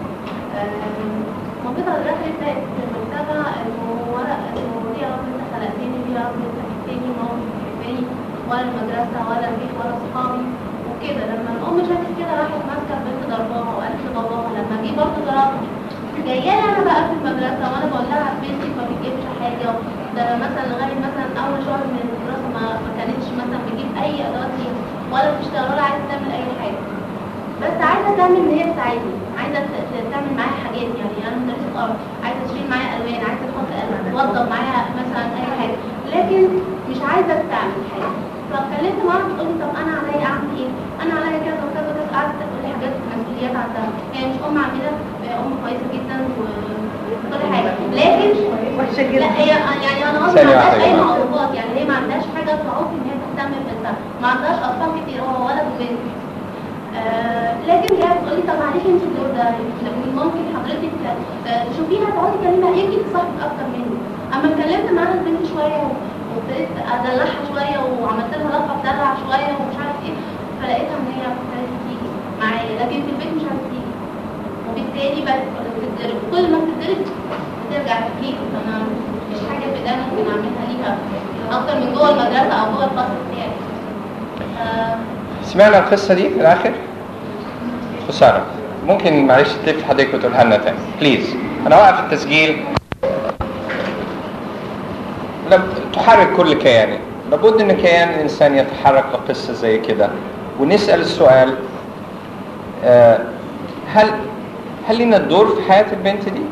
مامتها دخلت لقت مكتبه انه ورق انه دي يا رب انت خلقتني، دي يا رب انت حبيتني، ماما مش بتحبني ولا المدرسه ولا البيت ولا اصحابي وكده. لما الام شافت كده راحت ماسكه البنت ضرباها وقالت لباباها، لما جه برضه ضربها. جايه انا بقى في المدرسه وانا بقول لها بنتك ما بتجيبش حاجه، ده مثلا لغايه مثلا اول شهر من الدراسه ما كانتش مثلا بتجيب اي ادوات ليها ولا بتشتغل ولا عايزه تعمل اي حاجه، بس عايزه تعمل ان هي تساعدني، عايزه تعمل معايا حاجات. يعني انا مدرسه ارض، عايزه تشيل معايا الوان، عايزه تحط قلم، توضب معايا مثلا اي حاجه، لكن مش عايزه تعمل حاجه. فاتكلمت معاها بتقول لي طب انا عليا اعمل ايه؟ انا عليا كذا وكذا وكذا. قعدت تقول لي حاجات مسؤوليات عندها، هي مش ام عامله، هي ام كويسه جدا وكل حاجه، لكن وحشه جدا. لا هي يعني انا قصدي ما عندهاش اي معوقات، يعني هي ما عندهاش حاجه تعوق ان هي تهتم بنفسها، ما عندهاش اطفال كتير، هو ولد وبنت. لكن هي بتقول لي طب معلش انت الدور ده ممكن حضرتك تشوفيها تقعدي تكلميها يمكن تصاحبك اكتر مني. اما اتكلمت معاها البنت شويه وابتديت ادلعها شويه وعملت لها لفه تدلع شويه ومش عارف ايه، فلقيتها ان هي ابتدت تيجي معايا، لكن في البيت مش عارفه تيجي، وبالتالي بقت بتتضرب. كل ما بتتضرب بترجع تجيب. فانا مفيش حاجه في ايدينا ممكن اعملها ليها اكتر من جوه المدرسه او جوه الفصل بتاعي. سمعنا القصه دي في الاخر؟ أسارة ممكن معلش تلف حضرتك وتقولها لنا تاني بليز؟ انا واقف التسجيل. تحرك كل كيان، لابد ان كيان الانسان يتحرك لقصه زي كده، ونسال السؤال هل لنا الدور في حياه البنت دي؟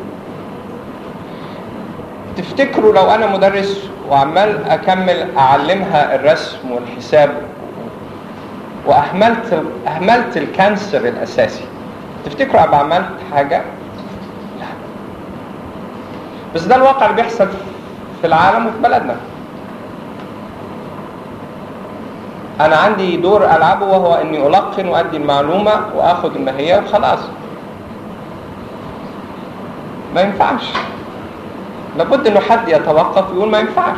تفتكروا لو انا مدرس وعمال اكمل اعلمها الرسم والحساب واهملت الكانسر الاساسي. تفتكروا ابقى عملت حاجه؟ لا. بس ده الواقع اللي بيحصل في العالم وفي بلدنا. انا عندي دور العبه، وهو اني القن وادي المعلومه واخد الماهيه وخلاص. ما ينفعش. لابد انه حد يتوقف ويقول ما ينفعش.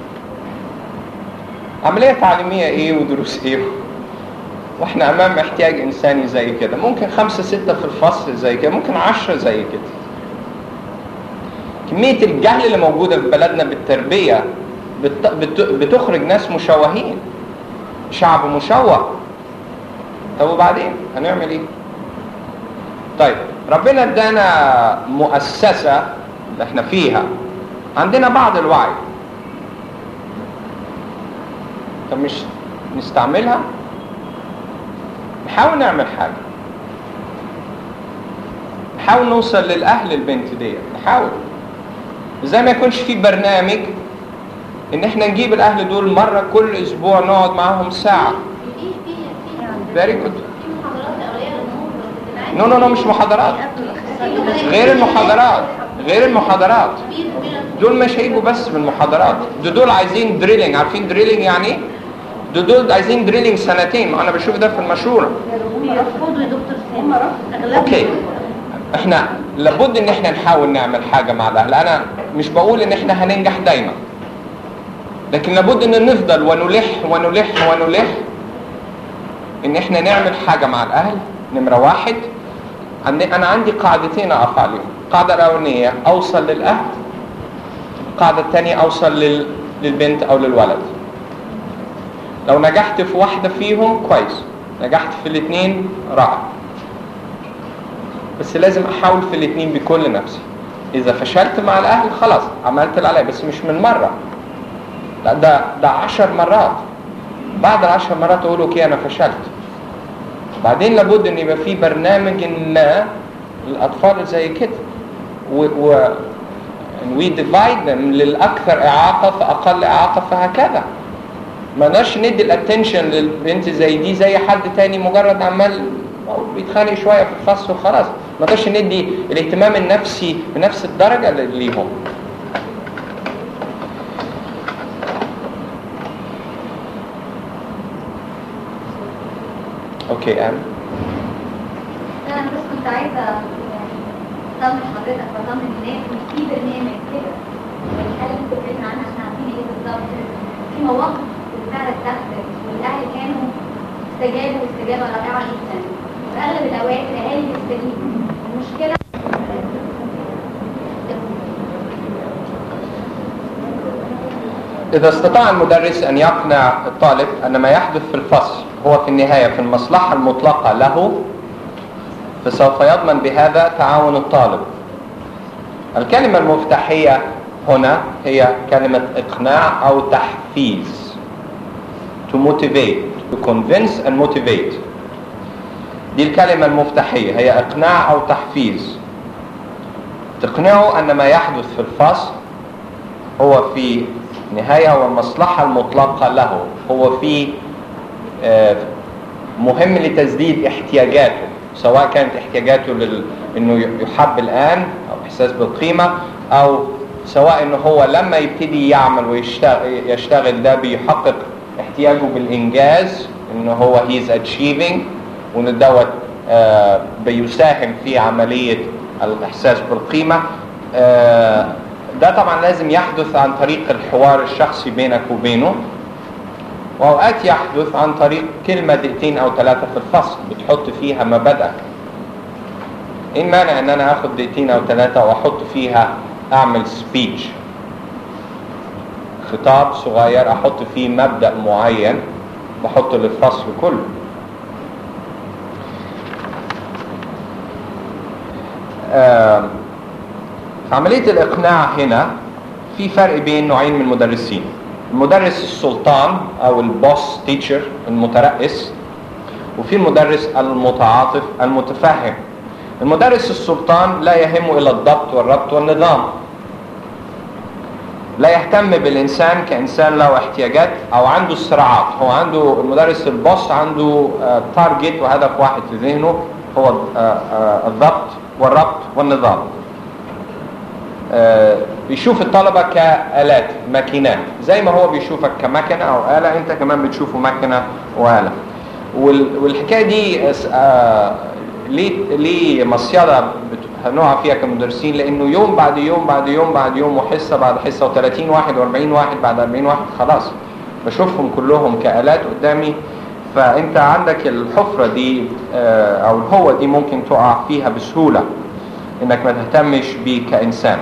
عمليه تعليميه ايه ودروس ايه؟ واحنا امام احتياج انساني زي كده. ممكن 5 6 في الفصل زي كده، ممكن 10 زي كده. كميه الجهل اللي موجوده في بلدنا بالتربيه بتخرج ناس مشوهين، شعب مشوه. طب وبعدين هنعمل ايه؟ طيب ربنا ادانا مؤسسه اللي احنا فيها، عندنا بعض الوعي. طب مش نستعملها؟ نحاول نعمل حاجه، نحاول نوصل للاهل البنت دي، نحاول زي ما يكونش في برنامج ان احنا نجيب الاهل دول مره كل اسبوع نقعد معاهم ساعه. فيري جود. نو مش محاضرات، غير المحاضرات دول مش هيجوا بس من المحاضرات. دول عايزين دريلينج. عارفين دريلينج يعني ايه؟ دول عايزين دريلينج 2 انا بشوف ده في المشوره. يرفضوا يا دكتور سامي، اوكي، احنا لابد ان احنا نحاول نعمل حاجه مع الاهل. انا مش بقول ان احنا هننجح دايما، لكن لابد ان نفضل ونلح ان احنا نعمل حاجه مع الاهل. نمره 1، انا عندي قاعدتين اقف عليهم. القاعده الاولانيه اوصل للاهل، القاعده الثانيه اوصل للبنت او للولد. لو نجحت في واحده فيهم كويس، نجحت في الاثنين رائع، بس لازم احاول في الاثنين بكل نفسي. اذا فشلت مع الاهل خلاص عملت اللي عليا، بس مش من مره، لا ده 10 مرات. بعد 10 مرات اقول اوكي انا فشلت. بعدين لابد ان يبقى في برنامج ما للاطفال زي كده، we divide them للاكثر اعاقه فاقل اعاقه فهكذا. ما نقدرش ندي الاتنشن للبنت زي دي زي حد تاني مجرد عمال بيتخانق شويه في الفصل وخلاص. ما نقدرش ندي الاهتمام النفسي بنفس الدرجه ليهم. اوكي انا بس كنت عايزه اطمن حضرتك واطمن الناس ان في برنامج كده، والحاله اللي بتتكلم عنها احنا عارفين ايه بالظبط. في مواقف بالفعل اتخذت والاهل كانوا استجابوا استجابه رائعه جدا، وفي اغلب الاوقات الاهالي بيستجيبوا. المشكله إذا استطاع المدرس أن يقنع الطالب أن ما يحدث في الفصل هو في النهاية في المصلحة المطلقة له، فسوف يضمن بهذا تعاون الطالب. الكلمة المفتاحية هنا هي كلمة إقناع أو تحفيز. To motivate, to convince and motivate. دي الكلمة المفتاحية، هي إقناع أو تحفيز. تقنعه أن ما يحدث في الفصل هو في نهاية والمصلحة المطلقة له، هو في مهم لتسديد احتياجاته، سواء كانت احتياجاته انه يحب الآن أو إحساس بالقيمة، أو سواء انه هو لما يبتدي يعمل ويشتغل ده بيحقق احتياجه بالإنجاز، انه هو he's achieving، وان دوت بيساهم في عملية الإحساس بالقيمة. ده طبعا لازم يحدث عن طريق الحوار الشخصي بينك وبينه، وأوقات يحدث عن طريق كلمة 2 أو 3 في الفصل بتحط فيها مبادئك. إيه المانع إن أنا أخذ 2 أو 3 وأحط فيها، أعمل سبيتش، خطاب صغير أحط فيه مبدأ معين بحطه للفصل كله. في عملية الإقناع هنا في فرق بين نوعين من المدرسين. المدرس السلطان أو البوس تيتشر المترأس، وفي المدرس المتعاطف المتفهم. المدرس السلطان لا يهمه إلا الضبط والربط والنظام، لا يهتم بالإنسان كإنسان له احتياجات أو عنده صراعات. هو عنده المدرس البوس عنده تارجت وهدف واحد في ذهنه، هو الضبط والربط والنظام. بيشوف الطلبة كآلات ماكينات، زي ما هو بيشوفك كمكنة أو آلة، أنت كمان بتشوفه مكنة وآلة. والحكاية دي ليه مصيدة هنقع فيها كمدرسين، لأنه يوم بعد يوم بعد يوم بعد يوم وحصة بعد حصة و30 واحد و40 واحد بعد 40 واحد، خلاص بشوفهم كلهم كآلات قدامي. فأنت عندك الحفرة دي أو الهوة دي ممكن تقع فيها بسهولة، إنك ما تهتمش بيه كإنسان.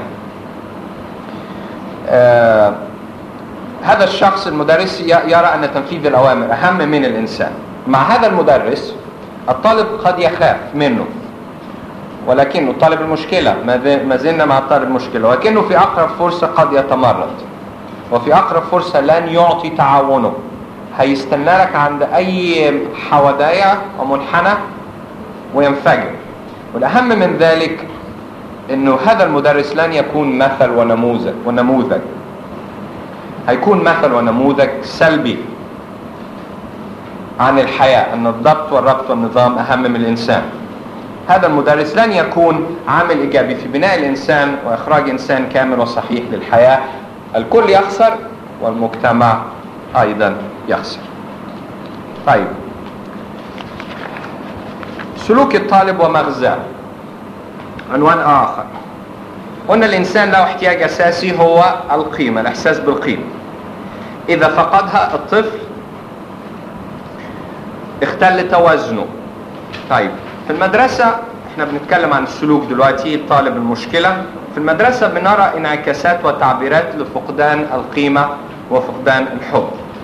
هذا الشخص المدرس يرى أن تنفيذ الأوامر أهم من الإنسان. مع هذا المدرس الطالب قد يخاف منه، ولكنه طالب المشكلة، ما زلنا مع طالب المشكلة، ولكنه في أقرب فرصة قد يتمرد، وفي أقرب فرصة لن يعطي تعاونه، هيستنى لك عند أي حوداية ومنحنى وينفجر. والأهم من ذلك إنه هذا المدرس لن يكون مثل ونموذج، هيكون مثل ونموذج سلبي عن الحياة، أن الضبط والربط والنظام أهم من الإنسان. هذا المدرس لن يكون عامل إيجابي في بناء الإنسان وإخراج إنسان كامل وصحيح للحياة. الكل يخسر والمجتمع أيضا يخسر. طيب، سلوك الطالب ومغزاه، عنوان آخر. قلنا الإنسان له احتياج أساسي هو القيمة، الإحساس بالقيمة. إذا فقدها الطفل اختل توازنه. طيب، في المدرسة احنا بنتكلم عن السلوك دلوقتي، الطالب المشكلة. في المدرسة بنرى انعكاسات وتعبيرات لفقدان القيمة وفقدان الحب.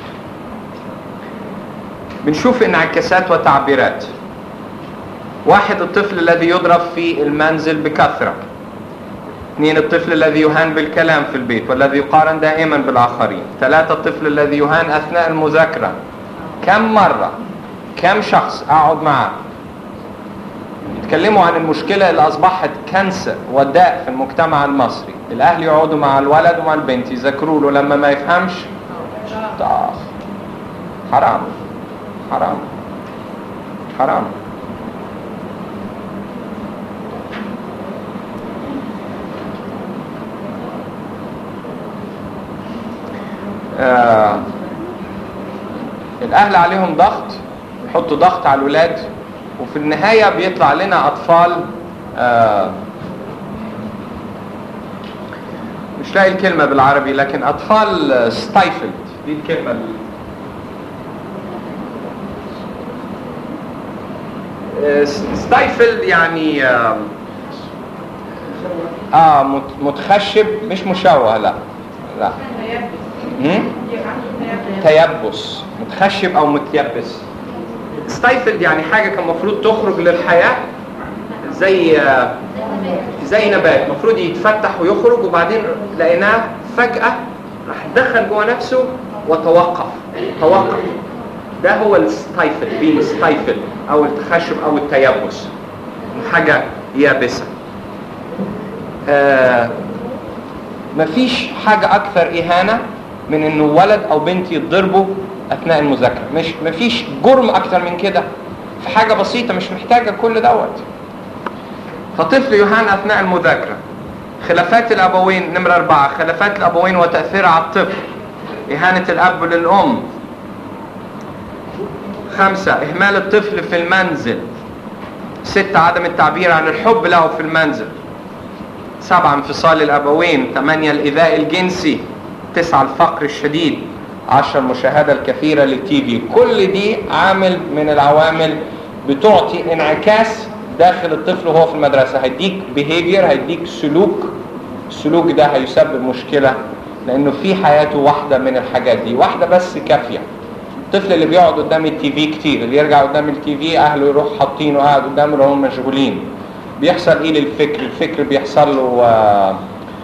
بنشوف انعكاسات وتعبيرات. واحد، الطفل الذي يضرب في المنزل بكثرة. 2، الطفل الذي يهان بالكلام في البيت والذي يقارن دائما بالآخرين. 3، الطفل الذي يهان أثناء المذاكرة. كم مرة، كم شخص أقعد معه يتكلموا عن المشكلة اللي أصبحت كنسر وداء في المجتمع المصري. الأهل يقعدوا مع الولد ومع البنت يذكروا له، لما ما يفهمش حرام حرام حرام. الأهل عليهم ضغط، يحطوا ضغط على الولاد، وفي النهاية بيطلع لنا أطفال مش لاقي الكلمة بالعربي، لكن أطفال ستايفلد، دي الكلمة. ستايفلد يعني متخشب، مش مشوه، لا تيبس، متخشب او متيبس. ستايفلد يعني حاجه كان المفروض تخرج للحياه زي نبات، المفروض يتفتح ويخرج، وبعدين لقيناه فجاه راح دخل جوه نفسه وتوقف. ده هو الستايفل، بين ستايفل او التخشب او التيبس، حاجه يابسه. مفيش حاجه اكثر اهانه من انه ولد او بنت يتضربوا اثناء المذاكره. مفيش جرم اكثر من كده في حاجه بسيطه، مش محتاجه كل دوت. فطفل يهان اثناء المذاكره. خلافات الابوين، نمره 4، خلافات الابوين وتاثيرها على الطفل. اهانه الاب للام. 5، اهمال الطفل في المنزل. 6، عدم التعبير عن الحب له في المنزل. 7، انفصال الابوين. 8، الايذاء الجنسي. 9، الفقر الشديد. 10، المشاهدة الكثيرة للتي في. كل دي عامل من العوامل بتعطي انعكاس داخل الطفل وهو في المدرسة. هيديك behavior، هيديك سلوك. السلوك ده هيسبب مشكلة، لأنه في حياته واحدة من الحاجات دي، واحدة بس كافية. الطفل اللي بيقعد قدام التي في كتير، اللي يرجع قدام التي في أهله يروح حاطينه قاعد قدامه وهم مشغولين، بيحصل إيه للفكر؟ الفكر بيحصل له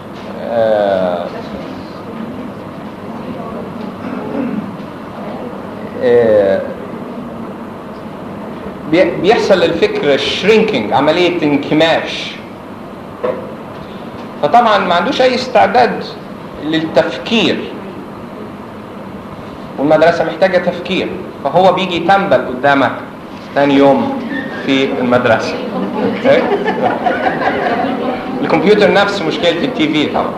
بيحصل للفكر شرينكينج، عملية انكماش. فطبعا ما عندوش اي استعداد للتفكير، والمدرسة محتاجة تفكير، فهو بيجي تنبل قدامك ثاني يوم في المدرسة. الكمبيوتر نفس مشكلة التي في طبعا.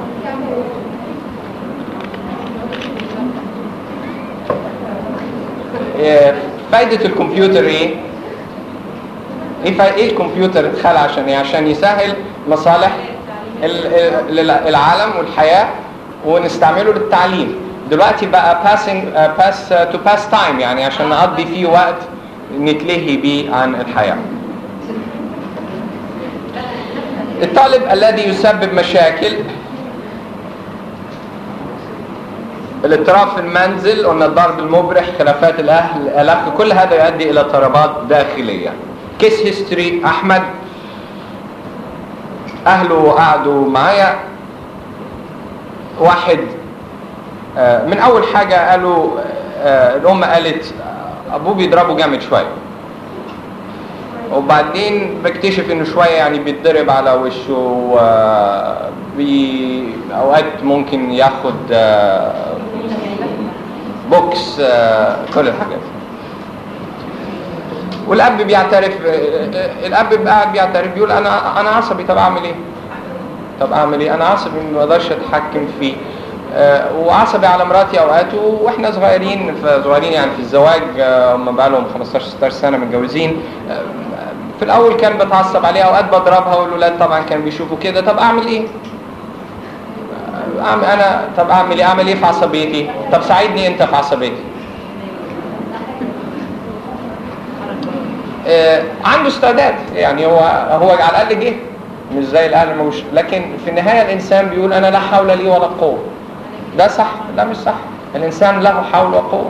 فايدة الكمبيوتر ايه؟ ايه الكمبيوتر اتخلق عشان ايه؟ عشان يسهل مصالح العالم والحياة ونستعمله للتعليم. دلوقتي بقى pass time، يعني عشان نقضي فيه وقت نتلهي بيه عن الحياة. الطالب الذي يسبب مشاكل، الاضطراب في المنزل، قلنا الضرب المبرح، خلافات الاهل، الاخ، كل هذا يؤدي الى اضطرابات داخليه. كيس هيستوري احمد، اهله قعدوا معايا، واحد من اول حاجه قالوا الام قالت ابوه بيضربه جامد شويه، وبعدين بكتشف انه شويه يعني بيتضرب على وشه، اوقات ممكن ياخد بوكس، كل الحاجات. والاب بيعترف، الاب قاعد بيعترف بيقول انا عصبي، طب اعمل ايه؟ انا عصبي ما اقدرش اتحكم فيه، وعصبي على مراتي اوقات، واحنا صغيرين يعني في الزواج، هم بقى لهم 15-16 سنه متجوزين. في الاول كان بتعصب عليها، اوقات بضربها، والولاد طبعا كانوا بيشوفوا كده. طب اعمل ايه؟ اعمل ايه في عصبيتي؟ طب ساعدني انت في عصبيتي. عنده استعداد، يعني هو على الاقل جه، مش زي الاهل مش، لكن في النهايه الانسان بيقول انا لا حول لي ولا قوه. ده صح؟ لا مش صح. الانسان له حول وقوه.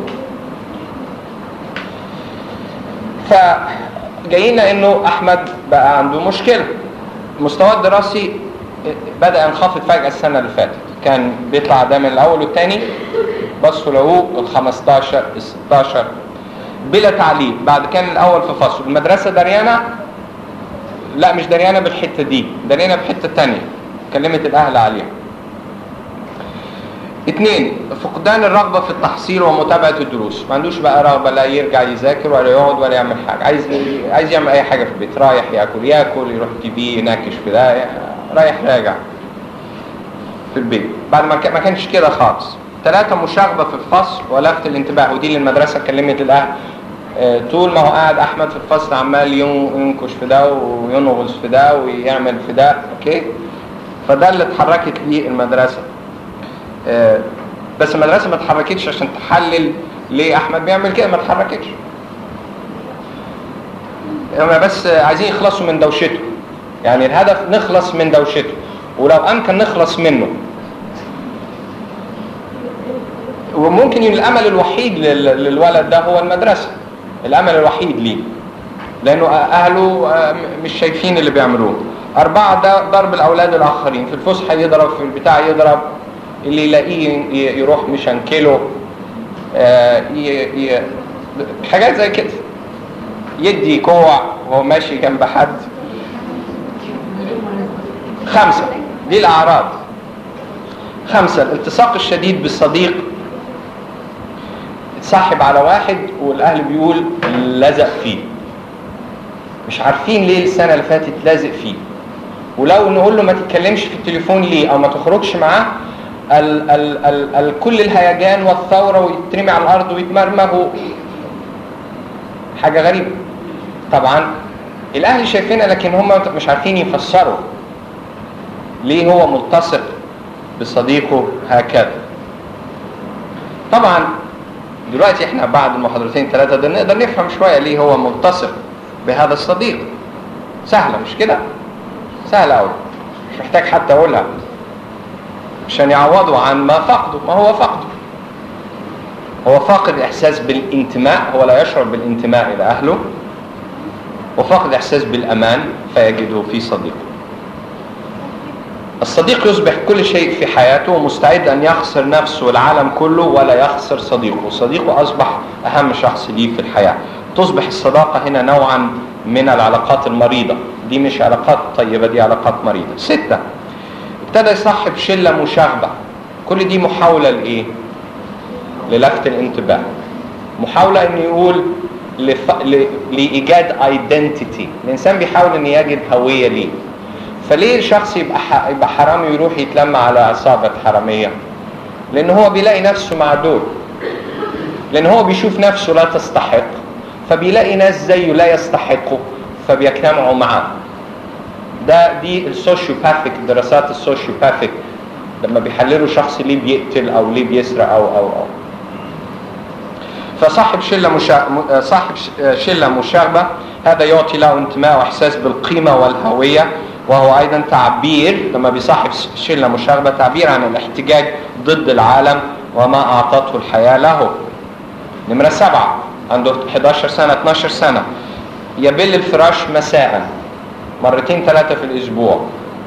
فجاينا انه احمد بقى عنده مشكله، مستواه الدراسي بدأ ينخفض فجأة السنة اللي فاتت. كان بيطلع دايما الأول والثاني، بصوا لقوه 15 16 بلا تعليم. بعد كان الأول في فصل، المدرسة دريانة، لا مش دريانة بالحتة دي، دريانة بحتة تانية، كلمت الأهل عليها. 2 فقدان الرغبة في التحصيل ومتابعة الدروس، ما عندوش بقى رغبة، لا يرجع يذاكر ولا يقعد ولا يعمل حاجة، عايز يعمل أي حاجة في البيت، رايح ياكل، يروح تي في يناكش في ده، رايح راجع في البيت. بعد ما كانش كده خالص. 3 مشاغبة في الفصل ولفت الانتباه، ودي اللي المدرسة كلمت الأهل. طول ما هو قاعد أحمد في الفصل عمال ينكش في ده وينغص في ده ويعمل في ده، أوكي؟ فده اللي اتحركت ليه المدرسة. بس المدرسة ما اتحركتش عشان تحلل ليه أحمد بيعمل كده، ما اتحركتش. هم بس عايزين يخلصوا من دوشته، يعني الهدف نخلص من دوشته، ولو أمكن نخلص منه. وممكن الأمل الوحيد للولد ده هو المدرسة، الأمل الوحيد ليه، لأنه أهله مش شايفين اللي بيعملوه. 4 ده ضرب الأولاد الآخرين، في الفسحة يضرب، في البتاع يضرب، اللي يلاقيه يروح مشنكله، حاجات زي كده، يدي كوع وهو ماشي جنب حد. 5 دي الأعراض. 5 الالتصاق الشديد بالصديق، اتصاحب على واحد والأهل بيقول لزق فيه، مش عارفين ليه السنة اللي فاتت لازق فيه، ولو نقول له ما تتكلمش في التليفون ليه أو ما تخرجش معاه، كل الهيجان والثورة، ويترمي على الأرض ويتمرمغ، حاجة غريبة. طبعا الأهل شايفينها، لكن هم مش عارفين يفسروا ليه هو ملتصق بصديقه هكذا. طبعا دلوقتي احنا بعد المحاضرتين 3 ده نقدر نفهم شوية ليه هو ملتصق بهذا الصديق. سهلة مش كده؟ سهلة أوي، مش محتاج حتى أقولها، عشان يعوضوا عن ما فقدوا. ما هو فقده، هو فاقد إحساس بالانتماء، هو لا يشعر بالانتماء إلى أهله، وفاقد إحساس بالأمان فيجده في صديقه. الصديق يصبح كل شيء في حياته، ومستعد أن يخسر نفسه والعالم كله ولا يخسر صديقه. صديقه أصبح أهم شخص ليه في الحياة. تصبح الصداقة هنا نوعا من العلاقات المريضة، دي مش علاقات طيبة، دي علاقات مريضة. 6 ابتدى يصاحب شلة مشاغبة. كل دي محاولة لإيه؟ للفت الانتباه. محاولة إنه يقول لإيجاد ايدنتيتي. الإنسان بيحاول إنه يجد هوية ليه. فليه الشخص يبقى حرامي ويروح يتلم على عصابة حرامية؟ لأن هو بيلاقي نفسه مع دول، لأن هو بيشوف نفسه لا تستحق، فبيلاقي ناس زيه لا يستحقوا فبيجتمعوا معاه. دي السوشيوباثيك، دراسات السوشيوباثيك لما بيحللوا شخص ليه بيقتل أو ليه بيسرق أو فصاحب شلة مشاغبة هذا يعطي له انتماء وإحساس بالقيمة والهوية، وهو أيضا تعبير، لما بيصاحب شلة مشاغبة، تعبير عن الاحتجاج ضد العالم وما أعطته الحياة له. نمرة 7، عنده 11 سنة 12 سنة، يبل الفراش مساء 2-3 في الأسبوع.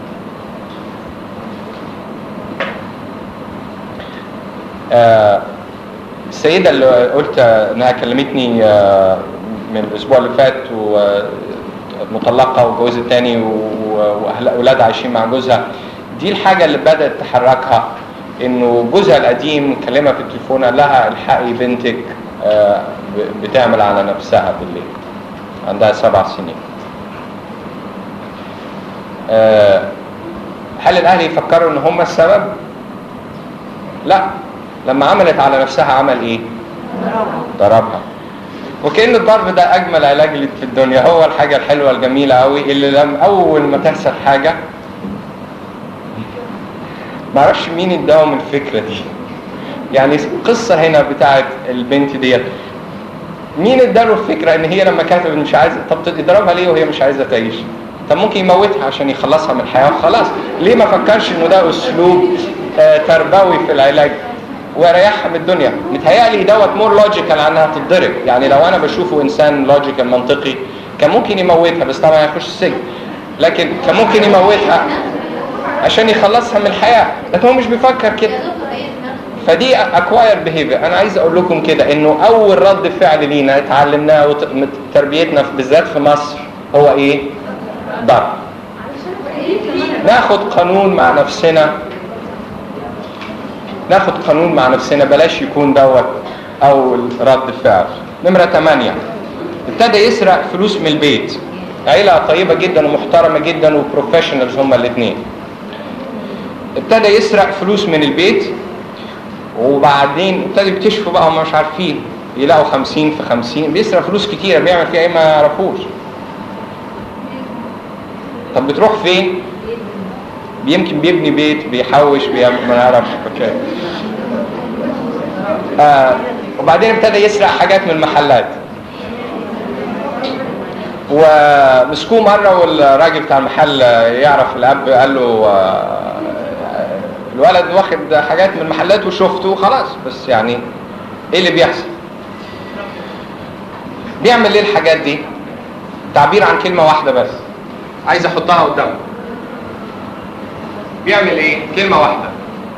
السيدة اللي قلت انها كلمتني من الاسبوع اللي فات ومطلقة وجوزها تاني واولادها عايشين مع جوزها، دي الحاجة اللي بدأت تحركها، انه جوزها القديم كلمها في التليفون قال لها الحقي بنتك بتعمل على نفسها بالليل، عندها 7 سنين. هل الاهل يفكروا ان هم السبب؟ لا، لما عملت على نفسها عمل ايه؟ ضربها. وكأن الضرب ده اجمل علاج في الدنيا، هو الحاجة الحلوة الجميلة قوي اللي لما اول ما تحصل حاجة، معرفش مين اداهم الفكرة دي، يعني القصة هنا بتاعت البنت ديت مين اداله الفكرة ان هي لما كانت مش عايزة، طب تضربها ليه وهي مش عايزة تعيش؟ طب ممكن يموتها عشان يخلصها من الحياة وخلاص. ليه ما فكرش انه ده اسلوب تربوي في العلاج ويريحها من الدنيا؟ متهيألي دوت مور لوجيكال عنها تتضرب. يعني لو انا بشوفه انسان لوجيكال منطقي كان ممكن يموتها، بس طبعا هيخش السجن، لكن كان ممكن يموتها عشان يخلصها من الحياة، لكن هو مش بيفكر كده. فدي اكواير بيهيفير. انا عايز اقول لكم كده انه اول رد فعل لينا اتعلمناه تربيتنا بالذات في مصر هو ايه؟ ضرب. ناخد قانون مع نفسنا، بلاش يكون دوت اول رد فعل. نمرة 8، ابتدى يسرق فلوس من البيت. عيلة طيبة جدا ومحترمة جدا وبروفيشنالز هما الاثنين. ابتدى يسرق فلوس من البيت، وبعدين ابتدوا يكتشفوا بقى هم مش عارفين، يلاقوا 50 في 50 بيسرق فلوس كتيرة، بيعمل فيها ايه ما يعرفوش. طب بتروح فين؟ يمكن بيبني بيت، بيحوش، بيعمل ما نعرفش. وبعدين ابتدى يسرق حاجات من المحلات. ومسكوه مرة، والراجل بتاع المحل يعرف الأب، قال له الولد واخد حاجات من المحلات وشفته خلاص، بس يعني ايه اللي بيحصل؟ بيعمل ليه الحاجات دي؟ تعبير عن كلمة واحدة بس عايز احطها قدامه. بيعمل ايه؟ كلمة واحدة.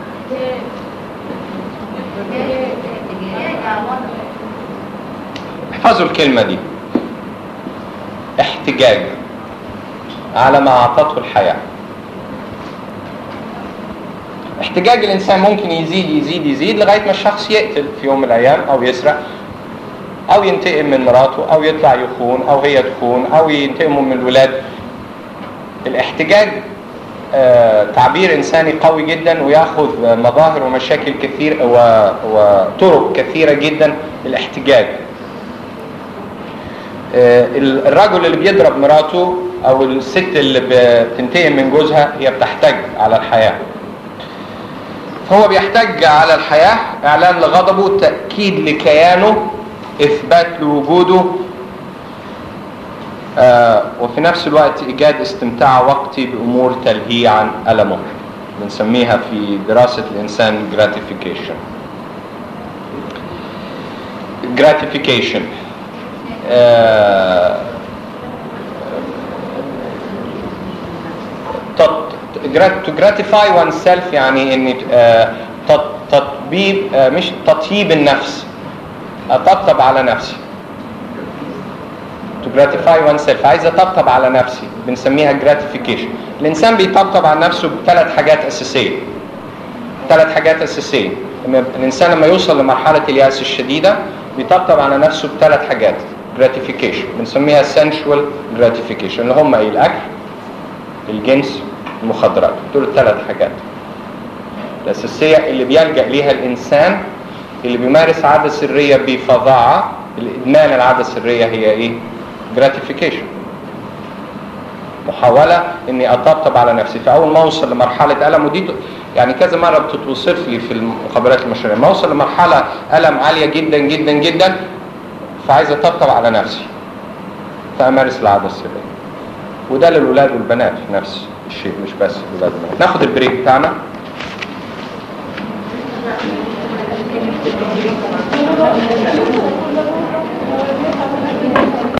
احفظوا الكلمة دي، احتجاج على ما اعطته الحياة. احتجاج الانسان ممكن يزيد يزيد يزيد لغاية ما الشخص يقتل في يوم من الايام، او يسرق، او ينتقم من مراته، او يطلع يخون، او هي تخون، او ينتقموا من الولاد. الاحتجاج تعبير انساني قوي جدا، وياخذ مظاهر ومشاكل كثير وطرق كثيرة جدا للاحتجاج. الرجل اللي بيضرب مراته او الست اللي بتنتقم من جوزها هي بتحتج على الحياة. فهو بيحتج على الحياة، اعلان لغضبه، تأكيد لكيانه، اثبات لوجوده، وفي نفس الوقت ايجاد استمتاع وقتي بامور تلهيه عن ألمه. بنسميها في دراسة الانسان gratification. to gratify oneself يعني ان تطبيب، مش تطيب النفس، اطبطب على نفسي. to gratify oneself، عايز اطبطب على نفسي، بنسميها gratification. الانسان بيطبطب على نفسه ب3 حاجات اساسيه. 3 حاجات اساسيه. الانسان لما يوصل لمرحله الياس الشديده بيطبطب على نفسه ب3 حاجات جراتيفيكيشن، بنسميها sensual gratification، اللي هم ايه؟ الاكل، الجنس، المخدرات. دول ال3 حاجات الاساسيه اللي بيلجا ليها الانسان اللي بيمارس عاده سريه بفظاعه. الادمان العاده السريه هي ايه؟ جراتيفيكيشن، محاوله اني اطبطب على نفسي. فاول ما اوصل لمرحله الم، ودي يعني كذا مره بتتوصف لي في المخابرات المشرعيه، ما اوصل لمرحله الم عاليه جدا جدا جدا فعايز اطبطب على نفسي فامارس العاده السريه. وده للولاد والبنات نفس الشيء، مش بس الولاد والبنات. ناخد البريك بتاعنا.